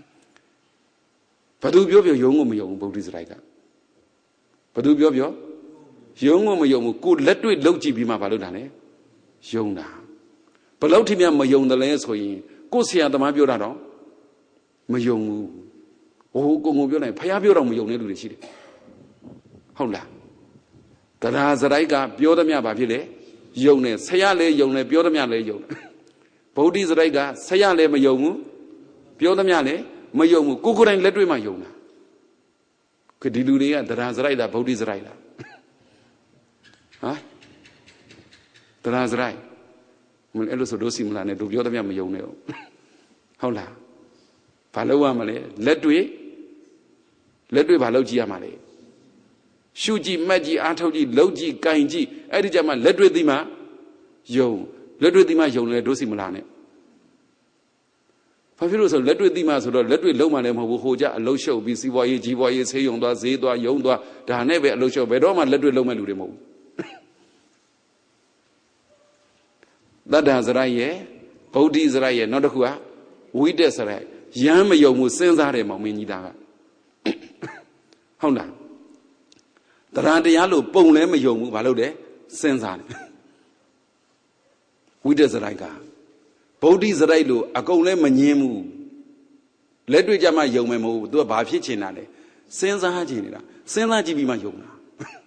ဘသူပြောပြောယုံကိုမယုံဘူးဗုဒ္ဓစရိုက်ကဘသူပြောပြောယုံကိုမယုံဘူးကိုလက်တွေ့လှုပ်ကြည့်ပြီးမှမလုပ်တာနဲ့ယုံတာဘယ်လောက်ထိများမယုံတယ်လဲဆိုရင်ကိုဆရာသမားပြောတာတော့မယုံဘူးဟိုကိုကိုပြောလိုက်ဖယားပြောတော့မယုံတဲ့လူတွေရှိတယ်ဟုတ်လားတရားစရိုက်ကပြောသမျှဘာဖြစ်လဲယုံတယ်ဆရာလည်းယုံတယ်ပြောသမျှလည်းယုံတယ်ဗုဒ္ဓစရိုက်ကဆရာလည်းမယုံဘူးပြောသမျှလည်းမယုံဘူးကိုကိုယ်တိုင်လက်တွေ့မှယုံတာခဒီလူတွေကတရားစရိုက်လားဗုဒ္ဓစရိုက်လားဟမ်တရားစရိုက်မလဲအဲ့လိုဆိုလို့စီမလားနဲ့တို့ပြောသမျှမယုံနဲ့ဟုတ်လားဘာလို့ရမလဲလက်တွေ့လက်တွေ့ဘာလုပ်ကြည့်ရမှာလဲရှုကြည့်မှတ်ကြည့်အားထုတ်ကြည့်လှုပ်ကြည့်ကင်ကြည့်အဲ့ဒီကြမှာလက်တွေ့သိမှယုံလက်တွေ့သိမှယုံလဲတို့စီမလားနဲ့ဘာဖြစ်လို့ဆိုလက်တွေ့သိမှဆိုတော့လက်တွေ့လုံးမှလည်းမဟုတ်ဘူးဟိုကြအလုံးရှုပ်ပြီးစီးပွားရေးကြီးပွားရေးဆေးရုံသွားဈေးသွားယုံသွားဒါနဲ့ပဲအလုံးရှုပ်ဘယ်တော့မှလက်တွေ့လုံးမဲ့လူတွေမဟုတ်ဘူးတတ္တစရိုက်ရဲ့ဗုဒ္ဓစရိုက်ရဲ့နောက်တစ်ခုကဝိတက်စရိုက်ရမ်းမယုံမှုစဉ်းစားတယ်မောင်မင်းကြီးသားကဟုတ်လားတရားတရားလို့ပုံလဲမယုံဘူးဘာလို့လဲစဉ်းစားတယ်ဝိတက်စရိုက်ကဗုဒ္ဓစရိုက်လို့အကုန်လဲမငင်းဘူးလက်တွေ့ကြမှာယုံမယ်မဟုတ်ဘူးသူကဘာဖြစ်ချင်တာလဲစဉ်းစားချင်နေတာစဉ်းစားကြည့်ပြီးမှယုံတာ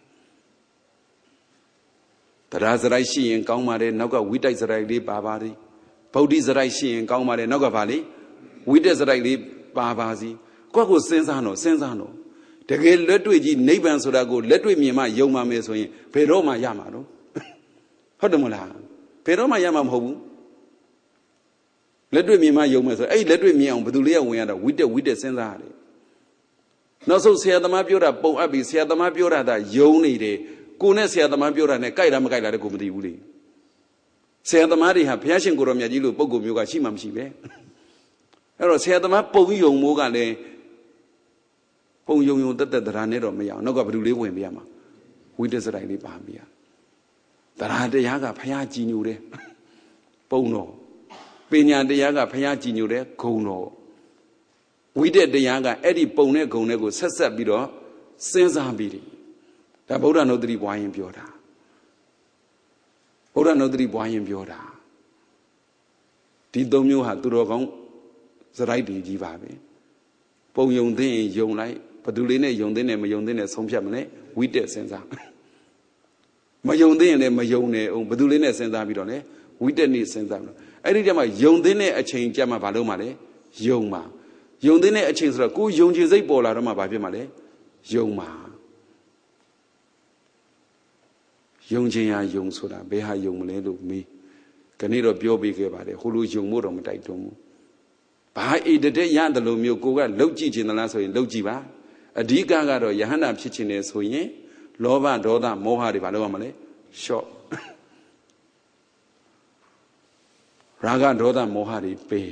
တရားစရိုက်ရှိရင်ကောင်းပါတယ်နောက်ကဝိတိုက်စရိုက်လေးပါပါသည်ဗုဒ္ဓစရိုက်ရှိရင်ကောင်းပါတယ်နောက်ကဘာလဲဝိတက်စရိုက်လေးပါပါစီကိုယ့်ကိုစဉ်းစားတော့စဉ်းစားတော့တကယ်လက်တွေ့ကြီးနိဗ္ဗာန်ဆိုတာကိုလက်တွေ့မြင်မှယုံမှမယ်ဆိုရင်ဘယ်တော့မှရမှာတော့ဟုတ်တယ်မလားဘယ်တော့မှရမှာမဟုတ်ဘူးလက်တွေ့မြင်မှယုံမယ်ဆိုအဲ့လက်တွေ့မြင်အောင်ဘယ်သူလေးကဝင်ရတော့ဝိတက်ဝိတက်စဉ်းစားရတယ်နောက်ဆုံးဆရာသမားပြောတာပုံအပ်ပြီးဆရာသမားပြောတာဒါယုံနေတယ်ကိုနဲ့ဆရာသမားပြောတာနဲ့ကြိုက်တာမကြိုက်တာလည်းကိုမသိဘူးလေဆရာသမားတွေဟာဘုရားရှင်ကိုရောမြတ်ကြီးလို့ပုံကိုမျိုးကရှိမှမရှိပဲအဲ့တော့ဆရာသမားပုံယုံမိုးကလည်းပုံယုံယုံတက်တက်တရားနဲ့တော့မရအောင်နောက်ကဘယ်သူလေးဝင်ပြရမှာဝိတက်စရိုက်လေးပါပြရတရားတရားကဘုရားကြည်ညိုတယ်ပုံတော်ပညာတရားကဘုရားကြည်ညိုတယ်ဂုံတော်ဝိတက်တရားကအဲ့ဒီပုံနဲ့ဂုံနဲ့ကိုဆက်ဆက်ပြီးတော့စဉ်းစားပြီးတယ်ဒါဗုဒ္ဓနုတ္တိဘွားရင်ပြောတာဗုဒ္ဓနုတ္တိဘွားရင်ပြောတာဒီသုံးမျိုးဟာသူတော်ကောင်းစရိုက်တွေကြီးပါပဲပုံယုံသိရင်ယုံလိုက်ဘယ်သူလေးနဲ့ယုံသိနဲ့မယုံသိနဲ့ဆုံးဖြတ်မလဲဝိတက်စဉ်းစားမယုံသိရင်လည်းမယုံနဲ့အောင်ဘယ်သူလေးနဲ့စဉ်းစားပြီးတော့လေဝိတက်နေစဉ်းစားလို့အဲ့ဒီကျမှယုံသိတဲ့အချိန်ကြမှာဘာလို့မှလဲယုံမှာယုံသိတဲ့အချိန်ဆိုတော့ကိုယုံကြည်စိတ်ပေါ်လာတော့မှဘာဖြစ်မှာလဲယုံမှာယုံခြင်းဟာယုံဆိုတာဘယ်ဟာယုံမလဲလို့မေးခဏတော့ပြောပေးခဲ့ပါတယ်ဟိုလိုယုံဖို့တော့မတိုက်တွန်းဘူးဘာအိတတဲ့ရတယ်လို့မျိုးကိုကလှုပ်ကြည့်ခြင်းသလားဆိုရင်လှုပ်ကြည့်ပါအဓိကကတော့ယဟန္တာဖြစ်ခြင်းနဲ့ဆိုရင်လောဘဒေါသမောဟတွေဘာလို့ရမလဲရှော့ရာဂဒေါသမောဟတွေပေ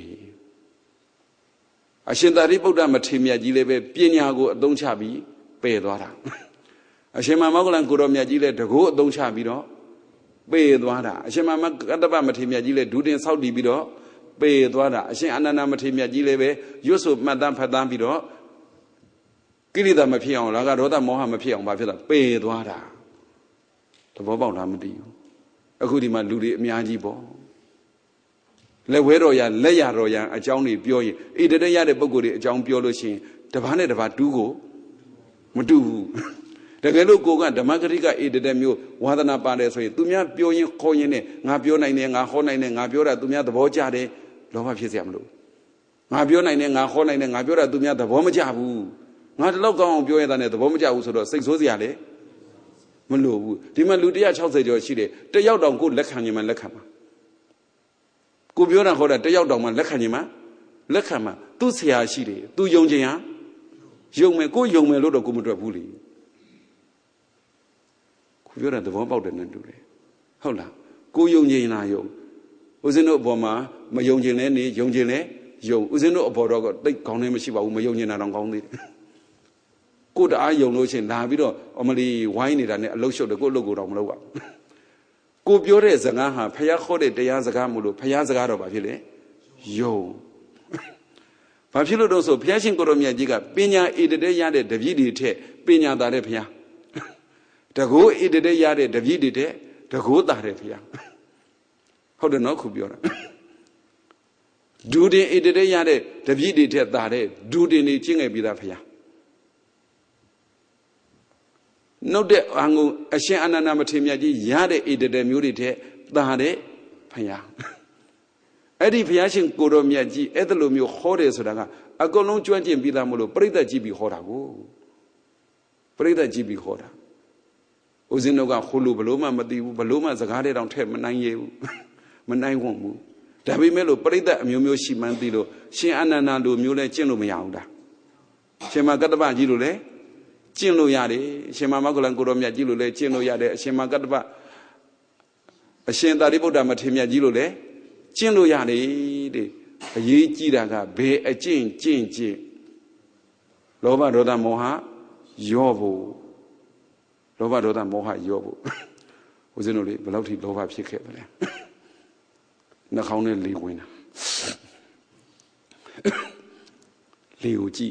အရှင်သာရိပုတ္တမထေရမြတ်ကြီးလည်းပဲပညာကိုအသုံးချပြီးပယ်သွားတာအရှင်မမောဂလန်ကိုရောမြတ်ကြီးလည်းတကိုးအသုံးချပြီးတော့ပေသွားတာအရှင်မမကတ္တပမထေရမြတ်ကြီးလည်းဒုတင်ဆောက်တည်ပြီးတော့ပေသွားတာအရှင်အနန္ဒမထေရမြတ်ကြီးလည်းပဲရွတ်ဆိုမှတ်သားဖတ်သားပြီးတော့ကိလေသာမဖြစ်အောင်ရာဂဒေါသမောဟမဖြစ်အောင်ဘာဖြစ်တာပေသွားတာသဘောပေါက်လားမသိဘူးအခုဒီမှာလူတွေအများကြီးပေါ့လက်ဝဲတော်ရလက်ရတော်ရအကြောင်းတွေပြောရင်ဣတရေရတဲ့ပုံကိုယ်တွေအကြောင်းပြောလို့ရှိရင်တပားနဲ့တပားတူးကိုမတူဘူးတကယ်လို့ကိုကဓမ္မဂရိကဣတရေမျိုးဝါသနာပါတယ်ဆိုရင်သူများပြောရင်ခေါ်ရင်နဲ့ငါပြောနိုင်တယ်ငါဟောနိုင်တယ်ငါပြောတာသူများသဘောကျတယ်လောဘဖြစ်เสียမလို့ငါပြောနိုင်တယ်ငါဟောနိုင်တယ်ငါပြောတာသူများသဘောမကျဘူးငါတလောက်ကောင်းအောင်ပြောရတာနဲ့သဘောမကျဘူးဆိုတော့စိတ်ဆိုးစရာလေမလို့ဘူးဒီမှာလူone hundred sixtyကျော်ရှိတယ်တယောက်တောင်ကိုလက်ခံရင်မှလက်ခံမှာကိုပြောတာဟောတာတယောက်တောင်မှလက်ခံရင်မှလက်ခံမှာသူ့ဆရာရှိတယ်သူယုံခြင်းဟာယုံမယ်ကိုယုံမယ်လို့တော့ကိုမတွက်ဘူးလေကိုပြောတာသဘောပေါက်တယ်နဲ့တူတယ်ဟုတ်လားကိုယုံကြည်နာယုံဦးဇင်းတို့အပေါ်မှာမယုံကြည်လဲနေယုံကြည်လဲယုံဦးဇင်းတို့အပေါ်တော့တိတ်ကောင်းနေမရှိပါဘူးမယုံကြည်နာတော့ကောင်းသေးတယ်ကိုတအားယုံလို့ချင်းလာပြီးတော့အမလီဝိုင်းနေတာနဲ့အလုတ်ရှုပ်တယ်ကိုအလုတ်ကိုတော့မလုပ်ပါဘူးကိုပြောတဲ့စကားဟာဖယားခေါ်တဲ့တရားစကားမို့လို့ဖယားစကားတော့ဘာဖြစ်လဲယုံဘာဖြစ်လို့တော့ဆိုဘုရားရှင်ကိုရောမြတ်ကြီးကပညာဣတတဲ့ရတဲ့တပည့်တွေထက်ပညာသာတဲ့ဘုရားတကိုးဣတတဲ့ရတဲ့တပည့်တွေထက်တကိုးသာတဲ့ဘုရားဟုတ်တယ်နော်ခုပြောတာဒူတင်ဣတတဲ့ရတဲ့တပည့်တွေထက်သာတဲ့ဒူတင်တွေကျင့်ငယ်ပြီးသားဘုရားနှုတ်တဲ့အငုံအရှင်အာနန္ဒမထေရမြတ်ကြီးရတဲ့ဣတတဲ့မျိုးတွေထက်သာတဲ့ဘုရားအဲ့ဒီဘုရားရှင်ကိုရောမြတ်ကြီးအဲ့ဒါလိုမျိုးဟောတယ်ဆိုတာကအကုန်လုံးကျွမ်းကျင်ပြီးသားမလို့ပြိဿကြည့်ပြီးဟောတာကိုပြိဿကြည့်ပြီးဟောတာဦးဇင်းတို့ကခိုးလို့ဘလို့မှမသိဘူးဘလို့မှစကားတွေတောင်ထည့်မနိုင်ရဘူးမနိုင်ဝံ့ဘူးဒါပေမဲ့လို့ပြိဿအမျိုးမျိုးရှိမှန်းသိလို့ရှင်အာနန္ဒာလိုမျိုးလဲကျင့်လို့မရဘူးလားရှင်မကတ္တပကြီးလိုလဲကျင့်လို့ရတယ်ရှင်မမောက္ခလန်ကိုရောမြတ်ကြီးလိုလဲကျင့်လို့ရတယ်အရှင်မကတ္တပအရှင်သာရိပုတ္တမထေရမြတ်ကြီးလိုလဲကျင့်လို့ရတယ်တဲ့အရေးကြီးတာကဘယ်အကျင့်ကျင့်ကျင့်လောဘဒေါသမောဟရောဖို့လောဘဒေါသမောဟရောဖို့ဦးဇင်းတို့လေဘယ်လောက်ထိလောဘဖြစ်ခဲ့ပါလဲနှာခေါင်းနဲ့လေဝင်တာလေကိုကြည့်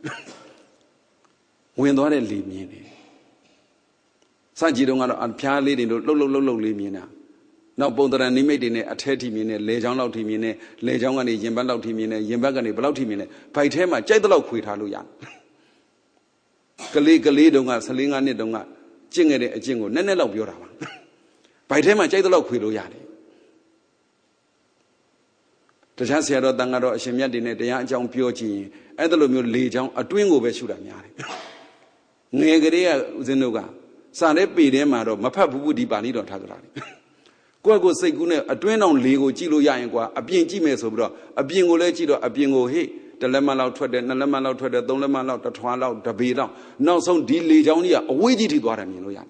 ဝင်သွားတဲ့လေမြင်တယ်စကြည်တော့ကတော့အဖျားလေးတွေတို့လှုပ်လှုပ်လှုပ်လှုပ်လေးမြင်တာနောက်ပုံတရနိမိတ်တွေနဲ့အထဲထိမြင်နဲ့လေချောင်းလောက်ထိမြင်နဲ့လေချောင်းကနေရင်ဘတ်လောက်ထိမြင်နဲ့ရင်ဘတ်ကနေဘယ်လောက်ထိမြင်နဲ့ဗိုက်ထဲမှာကြိုက်တဲ့လောက်ခွေထားလို့ရတယ်ကလေးကလေးတုန်းကဆယ်လေးငါးနှစ်တုန်းကကျင့်ခဲ့တဲ့အကျင့်ကိုနည်းနည်းလောက်ပြောတာပါဗိုက်ထဲမှာကြိုက်တဲ့လောက်ခွေလို့ရတယ်တခြားဆရာတော်တန်ဃာတော်အရှင်မြတ်တွေနဲ့တရားအကြောင်းပြောကြည့်ရင်အဲ့ဒါလိုမျိုးလေချောင်းအတွင်းကိုပဲရှုတာများတယ်ငယ်ကလေးကဦးဇင်းတို့ကစာတဲ့ပေထဲမှာတော့မဖတ်ဘူးဒီပါဠိတော်ထားကြတာလေကိုယ့်ကိုစိတ်ကူးနဲ့အတွင်းအောင်လေကိုကြည့်လို့ရရင်ကွာအပြင်ကြည့်မယ်ဆိုပြီးတော့အပြင်ကိုလည်းကြည့်တော့အပြင်ကိုဟေ့တလက်မလောက်ထွက်တယ်နှစ်လက်မလောက်ထွက်တယ်သုံးလက်မလောက်တစ်ထွားလောက်တစ်ပေလောက်နောက်ဆုံးဒီလေချောင်းကြီးကအဝေးကြီးထိသွားတယ်မြင်လို့ရတယ်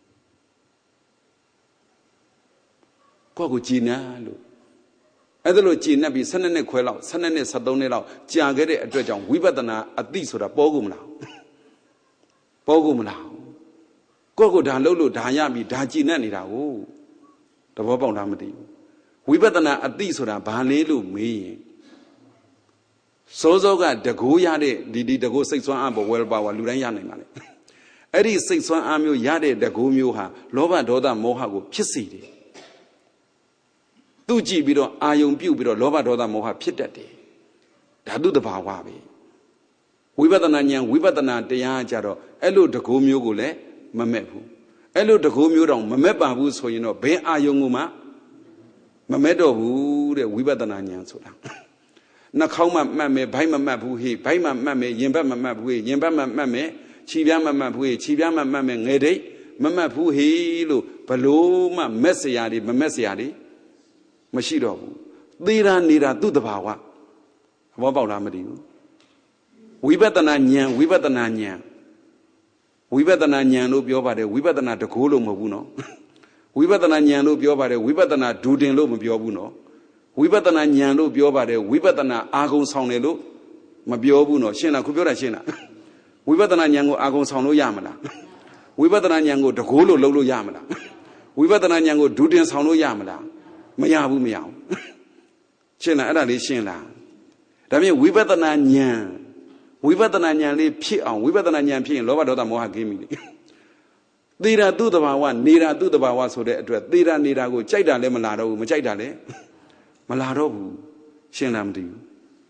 ကိုယ့်ကိုကြည်နပ်လို့အဲ့ဒါလို့ကြည်နပ်ပြီး၁၂နှစ်ခွဲလောက်၁၂နှစ်၁၃နှစ်လောက်ကြာခဲ့တဲ့အတွက်ကြောင့်ဝိပဿနာအသိဆိုတာပေါ်ကုန်မလားပေါ်ကုန်မလားကိုယ့်ကိုဒါလှုပ်လို့ဒါရပြီဒါကြည်နပ်နေတာကိုသဘောပေါက်တာမသိဘူးဝိပဿနာအသိဆိုတာဘာလဲလို့မေးရင်စိုးစိုးကတကူရတဲ့ဒီဒီတကူစိတ်ဆွမ်းအားပေါ် well power လူတိုင်းရနိုင်ပါလေအဲ့ဒီစိတ်ဆွမ်းအားမျိုးရတဲ့တကူမျိုးဟာလောဘဒေါသမောဟကိုဖြစ်စေတယ်သူကြည့်ပြီးတော့အာယုံပြုတ်ပြီးတော့လောဘဒေါသမောဟဖြစ်တတ်တယ်ဓာတုတဘာဝပဲဝိပဿနာဉာဏ်ဝိပဿနာတရားကြတော့အဲ့လိုတကူမျိုးကိုလည်းမမဲ့ဘူးအဲ့လိုတကူမျိုးတောင်မမဲ့ပါဘူးဆိုရင်တော့ဘယ်အာယုံကိုမှမမဲ့တော့ဘူးတဲ့ဝိပဿနာဉာဏ်ဆိုတာနှာခေါင်းမှမှတ်မယ်ဘိုက်မမှတ်ဘူးဟေ့ဘိုက်မှမှတ်မယ်ရင်ဘတ်မမှတ်ဘူးဟေ့ရင်ဘတ်မှမှတ်မယ်ခြေပြားမမှတ်ဘူးဟေ့ခြေပြားမှမှတ်မယ်ငယ်တိတ်မမှတ်ဘူးဟေ့လို့ဘလို့မှမက်စရာတွေမမက်စရာတွေမရှိတော့ဘူးသေတာနေတာသူ့တဘာဝဘောပေါက်လားမသိဘူးဝိပဿနာဉာဏ်ဝိပဿနာဉာဏ်ဝိပဿနာဉာဏ်လို့ပြောပါတယ်ဝိပဿနာတကိုးလို့မဟုတ်ဘူးနော်ဝိပဿနာဉာဏ်လို့ပြောပါတယ်ဝိပဿနာဒူတင်လို့မပြောဘူးနော်ဝိပဿနာဉာဏ်လို့ပြောပါတယ်ဝိပဿနာအာဂုံဆောင်တယ်လို့မပြောဘူးနော်ရှင်းလားခုပြောတာရှင်းလားဝိပဿနာဉာဏ်ကိုအာဂုံဆောင်လို့ရမလားဝိပဿနာဉာဏ်ကိုတကိုးလို့လုပ်လို့ရမလားဝိပဿနာဉာဏ်ကိုဒူတင်ဆောင်လို့ရမလားမရဘူးမရဘူးရှင်းလားအဲ့ဒါလေးရှင်းလားဒါပြင်ဝိပဿနာဉာဏ်ဝိပဿနာဉာဏ်လေးဖြစ်အောင်ဝိပဿနာဉာဏ်ဖြစ်ရင်လောဘဒေါသမောဟကင်းပြီလေသေတာသူ့တဘာဝနေတာသူ့တဘာဝဆိုတဲ့အတွက်သေတာနေတာကိုကြိုက်တာလည်းမလာတော့ဘူးမကြိုက်တာလည်းမလာတော့ဘူးရှင်းလားမသိဘူး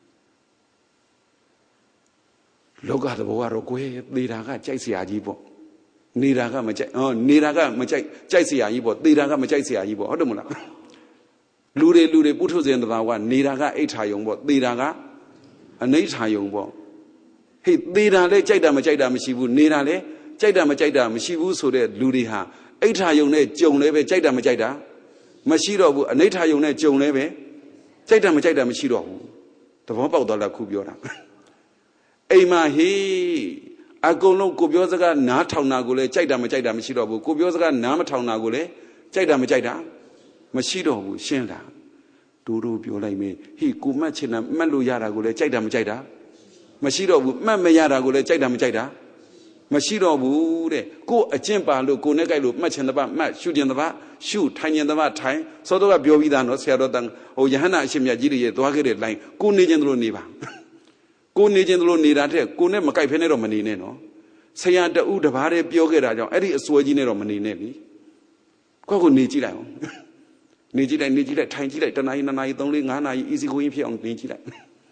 လောကသဘောကတော့ကိုယ်သေတာကကြိုက်เสียကြီးပေါ့နေတာကမကြိုက်ဟောနေတာကမကြိုက်ကြိုက်เสียကြီးပေါ့သေတာကမကြိုက်เสียကြီးပေါ့ဟုတ်တယ်မလားလူတွေလူတွေပုထုဇဉ်တဘာဝနေတာကအိဋ္ဌာယုံပေါ့သေတာကအနိဋ္ဌာယုံပေါ့ဟေ့သေတာလည်းကြိုက်တာမကြိုက်တာမရှိဘူးနေတာလည်းကြိုက်တာမကြိုက်တာမရှိဘူးဆိုတဲ့လူတွေဟာအိဋ္ဌာယုံနဲ့ကြုံလည်းပဲကြိုက်တာမကြိုက်တာမရှိတော့ဘူးအနိဋ္ဌာယုံနဲ့ကြုံလည်းပဲကြိုက်တာမကြိုက်တာမရှိတော့ဘူးသဘောပေါက်သွားလားခုပြောတာအိမ်မှာဟေးအကုန်လုံးကိုပြောစကားနားထောင်တာကိုလည်းကြိုက်တာမကြိုက်တာမရှိတော့ဘူးကိုပြောစကားနားမထောင်တာကိုလည်းကြိုက်တာမကြိုက်တာမရှိတော့ဘူးရှင်းလားတို့တို့ပြောလိုက်မယ်ဟေ့ကိုမှတ်ချင်တာမှတ်လို့ရတာကိုလည်းကြိုက်တာမကြိုက်တာမရှိတော့ဘူးမှတ်မရတာကိုလည်းကြိုက်တာမကြိုက်တာမရှိတော့ဘူးတဲ့ကိုအကျင့်ပါလို့ကိုနဲ့ကြိုက်လို့မှတ်ချင်တဲ့ဘာမှတ်ရှုကျင်တဲ့ဘာရှုထိုင်ကျင်တဲ့ဘာထိုင်စောတော့ကပြောပြီးသားနော်ဆရာတော်တန်ဟိုယဟန္တာအရှင်မြတ်ကြီးတွေရဲ့သွားခဲ့တဲ့ line ကိုနေခြင်းတို့နေပါကိုနေခြင်းတို့နေတာတဲ့ကိုနဲ့မကြိုက်ဖ ೇನೆ တော့မနေနဲ့နော်ဆရာတူတဘာတဲ့ပြောခဲ့တာကြောင့်အဲ့ဒီအစွဲကြီးနဲ့တော့မနေနဲ့လीကိုကိုနေကြည့်လိုက်အောင်နေကြည့်လိုက်နေကြည့်လိုက်ထိုင်ကြည့်လိုက်တနားရီနှစ်နာရီသုံးလေးငါးနာရီ easy going ဖြစ်အောင်နေကြည့်လိုက်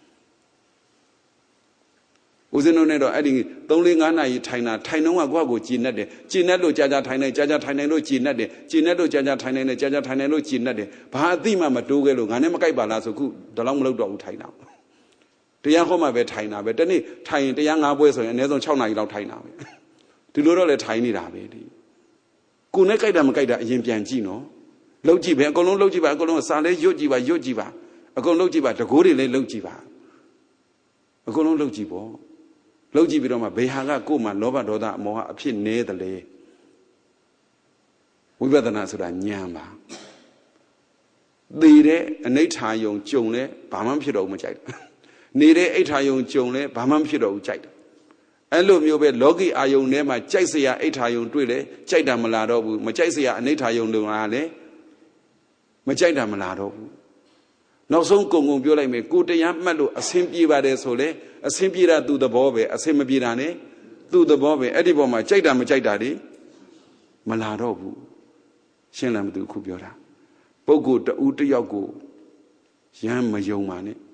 ဦးဇင်းတို့နဲ့တော့အဲ့ဒီသုံးလေးငါးနာရီထိုင်တာထိုင်တော့ကကိုယ့်ကိုကြည်နဲ့တယ်ကြည်နဲ့လို့ကြာကြာထိုင်နေကြာကြာထိုင်နေလို့ကြည်နဲ့တယ်ကြည်နဲ့လို့ကြာကြာထိုင်နေတယ်ကြာကြာထိုင်နေလို့ကြည်နဲ့တယ်ဘာအသိမှမတိုးခဲ့လို့ငါနဲ့မကြိုက်ပါလားဆိုခုဒါတော့မလုပ်တော့ဘူးထိုင်တာတရားဟောမှပဲထိုင်တာပဲတနေ့ထိုင်ရင်တရားငါးပွဲဆိုရင်အနည်းဆုံး၆နာရီလောက်ထိုင်တာပဲဒီလိုတော့လည်းထိုင်နေတာပဲဒီကိုနဲ့ကြိုက်တာမကြိုက်တာအရင်ပြန်ကြည့်နော်လှုပ်ကြည့်ပဲအကုန်လုံးလှုပ်ကြည့်ပါအကုန်လုံးစာလဲရွတ်ကြည့်ပါရွတ်ကြည့်ပါအကုန်လှုပ်ကြည့်ပါတကိုးတွေလည်းလှုပ်ကြည့်ပါအကုန်လုံးလှုပ်ကြည့်ပေါ့လှုပ်ကြည့်ပြီးတော့မှဘယ်ဟာကကိုယ်မှာလောဘဒေါသအမောဟအဖြစ်နေတယ်လေဝိပဿနာဆိုတာဉာဏ်ပါသိတဲ့အနိဋ္ဌာယုံကြုံလဲဘာမှမဖြစ်တော့ဘူးမကြိုက်ဘူးနေတဲ့အိဋ္ဌာယုံကြုံလဲဘာမှမဖြစ်တော့ဘူးကြိုက်တယ်အဲ့လိုမျိုးပဲလောကီအာယုံထဲမှာကြိုက်စရာအိဋ္ဌာယုံတွေ့လဲကြိုက်တာမလာတော့ဘူးမကြိုက်စရာအနိဋ္ဌာယုံလုံလာလဲမကြိုက်တာမလာတော့ဘူးနောက်ဆုံးကုံကုံပြောလိုက်မယ်ကိုတရားမှတ်လို့အဆင်ပြေပါတယ်ဆိုလဲအဆင်ပြေတာသူ့သဘောပဲအဆင်မပြေတာ ਨੇ သူ့သဘောပဲအဲ့ဒီပေါ်မှာကြိုက်တာမကြိုက်တာတွေမလာတော့ဘူးရှင်းလားမသိဘူးခုပြောတာပုဂ္ဂိုလ်တဦးတစ်ယောက်ကိုရမ်းမယုံပါနဲ့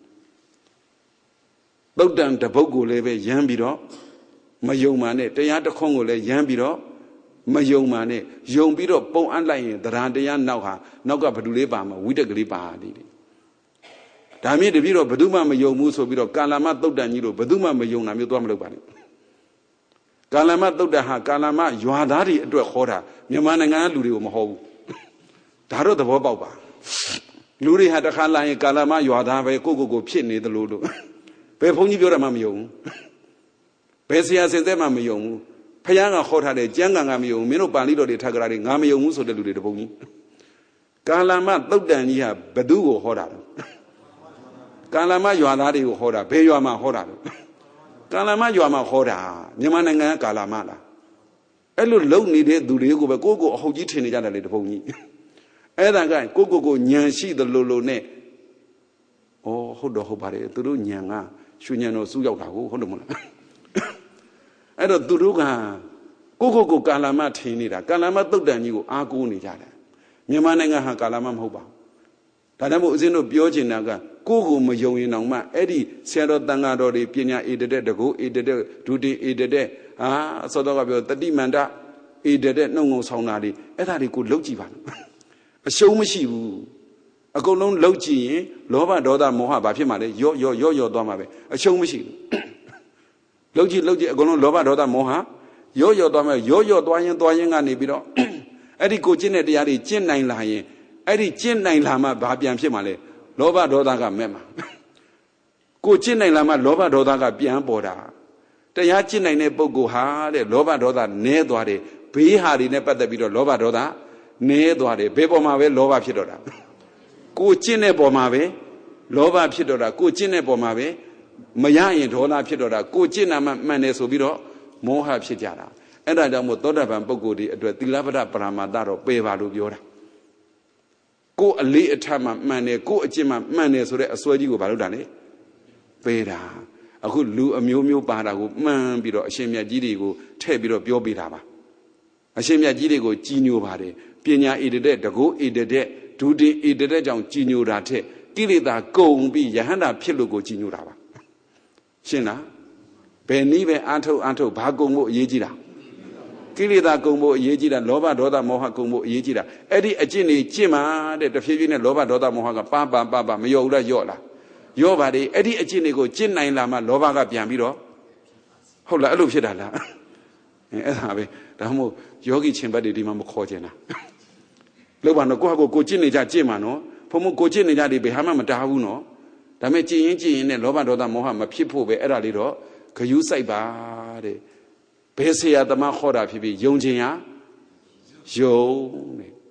သုတ်တန်တပုတ်ကိုလည်းပဲရမ်းပြီးတော့မယုံပါနဲ့တရားတစ်ခွန်းကိုလည်းရမ်းပြီးတော့မယုံပါနဲ့ယုံပြီးတော့ပုံအပ်လိုက်ရင်တရားတရားနောက်ဟာနောက်ကဘဒူလေးပါမှာဝိတက်ကလေးပါနေတယ်ဒါမြင့်တပြည့်တော့ဘဒုမှမယုံဘူးဆိုပြီးတော့ကာလမသုတ်တန်ကြီးလို့ဘဒုမှမယုံတာမျိုးသွားမလုပ်ပါနဲ့ကာလမသုတ်တန်ဟာကာလမရွာသားတွေအတွက်ခေါ်တာမြန်မာနိုင်ငံကလူတွေကိုမဟောဘူးဒါတော့သဘောပေါက်ပါလူတွေဟာတစ်ခါလာရင်ကာလမရွာသားပဲကိုကိုကိုဖြစ်နေသလိုလို့ဘယ်ဘုန်းကြီးပြောတာမှမယုံဘူးဘယ်ဆရာစင်သက်မှမယုံဘူးဖယားကခေါ်ထားတယ်ကျမ်းဂန်ကမယုံမင်းတို့ပါဠိတော်တွေထပ်ကြတယ်ငါမယုံဘူးဆိုတဲ့လူတွေတပုံကြီးကာလမသုတ်တန်ကြီးဟာဘသူကိုဟောတာလဲကာလမရွာသားတွေကိုဟောတာဘယ်ရွာမှာဟောတာလဲကာလမရွာမှာဟောတာမြန်မာနိုင်ငံကကာလမလားအဲ့လိုလုံနေတဲ့သူတွေကိုပဲကိုကိုအဟုတ်ကြီးထင်နေကြတယ်လေတပုံကြီးအဲ့ဒါကကိုကိုကိုညံရှိသလိုလိုနဲ့ဩဟုတ်တော့ဟုတ်ပါတယ်သူတို့ညံကရွှေညံတော်စူးရောက်တာကိုဟုတ်တယ်မဟုတ်လားအဲ့တော့သူတို့ကကိုကိုကိုကာလမထင်နေတာကာလမသုတ်တန်ကြီးကိုအားကိုးနေကြတယ်မြန်မာနိုင်ငံဟာကာလမမဟုတ်ပါဘူးဒါကြောင့်မို့ဦးဇင်းတို့ပြောချင်တာကကိုကိုမယုံရင်တောင်မှအဲ့ဒီဆရာတော်တန်ဃာတော်တွေပညာအေတတဲ့တကုအေတတဲ့ဒုတိအေတတဲ့ဟာစောတော်ကပြောတတိမန္တအေတတဲ့နှုံငုံဆောင်တာတွေအဲ့ဒါတွေကိုလှုပ်ကြည့်ပါလို့အရှုံးမရှိဘူးအကုန်လုံးလှုပ်ကြည့်ရင်လောဘဒေါသမောဟဘာဖြစ်မှာလဲရော့ရော့ရော့ရော့သွားမှာပဲအရှုံးမရှိဘူးလှုပ်ကြည့်လှုပ်ကြည့်အကုန်လုံးလောဘဒေါသမောဟရော့ရော့သွားမှာရော့ရော့သွားရင်သွားရင်ကနေပြီးတော့အဲ့ဒီကိုကျင့်တဲ့တရားတွေကျင့်နိုင်လာရင်အဲ့ဒီကျင့်နိုင်လာမှဘာပြန်ဖြစ်မှာလဲလောဘဒေါသကမဲ့မှာကိုကျင့်နိုင်လာမှလောဘဒေါသကပြန်ပေါ်တာတရားကျင့်နိုင်တဲ့ပုဂ္ဂိုလ်ဟာတဲ့လောဘဒေါသနည်းသွားတယ်ဘေးဟာတွေနဲ့ပတ်သက်ပြီးတော့လောဘဒေါသနည်းသွားတယ်ဘယ်ပေါ်မှာပဲလောဘဖြစ်တော့တာကိုကျင့်တဲ့ပေါ်မှာပဲလောဘဖြစ်တော့တာကိုကျင့်တဲ့ပေါ်မှာပဲမရရင်ဒေါသဖြစ်တော့တာကိုကျင့်တာမှမှန်တယ်ဆိုပြီးတော့မောဟဖြစ်ကြတာအဲ့ဒါကြောင့်မို့သောတာပန်ပုဂ္ဂိုလ်တွေအတွက်သီလပဒပရမတ္တတော့ပယ်ပါလို့ပြောတာကိုအလေးအထက်မှမှန်တယ်ကိုအကျင့်မှမှန်တယ်ဆိုတဲ့အစွဲကြီးကိုဘာလို့တာလဲပယ်တာအခုလူအမျိုးမျိုးပါတာကိုမှန်ပြီးတော့အရှင်မြတ်ကြီးတွေကိုထည့်ပြီးတော့ပြောပေးတာပါအရှင်မြတ်ကြီးတွေကိုကြီးညိုပါတယ်ပညာဣတတဲ့တကုဣတတဲ့ဒုတိဣတတဲ့ကြောင့်ကြီးညိုတာထက်ကိလေသာကုန်ပြီးယဟန္တာဖြစ်လို့ကိုကြီးညိုတာပါရှင်းလားဘယ်နည်းပဲအာထုတ်အာထုတ်ဘာကုန်ဖို့အရေးကြီးတာကိလေသာကုန်ဖို့အရေးကြီးတာလောဘဒေါသမောဟကုန်ဖို့အရေးကြီးတာအဲ့ဒီအကျင့်တွေကျင့်မှာတဲ့တဖြည်းဖြည်းနဲ့လောဘဒေါသမောဟကပါပါပါပါမလျော့ဘူးလားလျော့လားလျော့ပါလေအဲ့ဒီအကျင့်တွေကိုကျင့်နိုင်လာမှလောဘကပြန်ပြီးတော့ဟုတ်လားအဲ့လိုဖြစ်တာလားအဲ့ဒါပဲဒါမှမဟုတ်ယောဂီချင်းဘတ်တွေဒီမှာမခေါ်ချင်တာလောက်ပါတော့ကိုယ့်ဟာကိုကိုကျင့်နေကြကျင့်မှာနော်ဘုံမို့ကိုကျင့်နေကြတယ်ဘယ်ဟာမှမတားဘူးနော်ဒါပေမဲ့ကျင့်ရင်ကျင့်ရင်နဲ့လောဘဒေါသမောဟမဖြစ်ဖို့ပဲအဲ့ဒါလေးတော့ဂယုစိုက်ပါတဲ့ဘယ်ဆရာသမားခေါ်တာဖြစ်ဖြစ်ယုံခြင်းဟာယုံတဲ့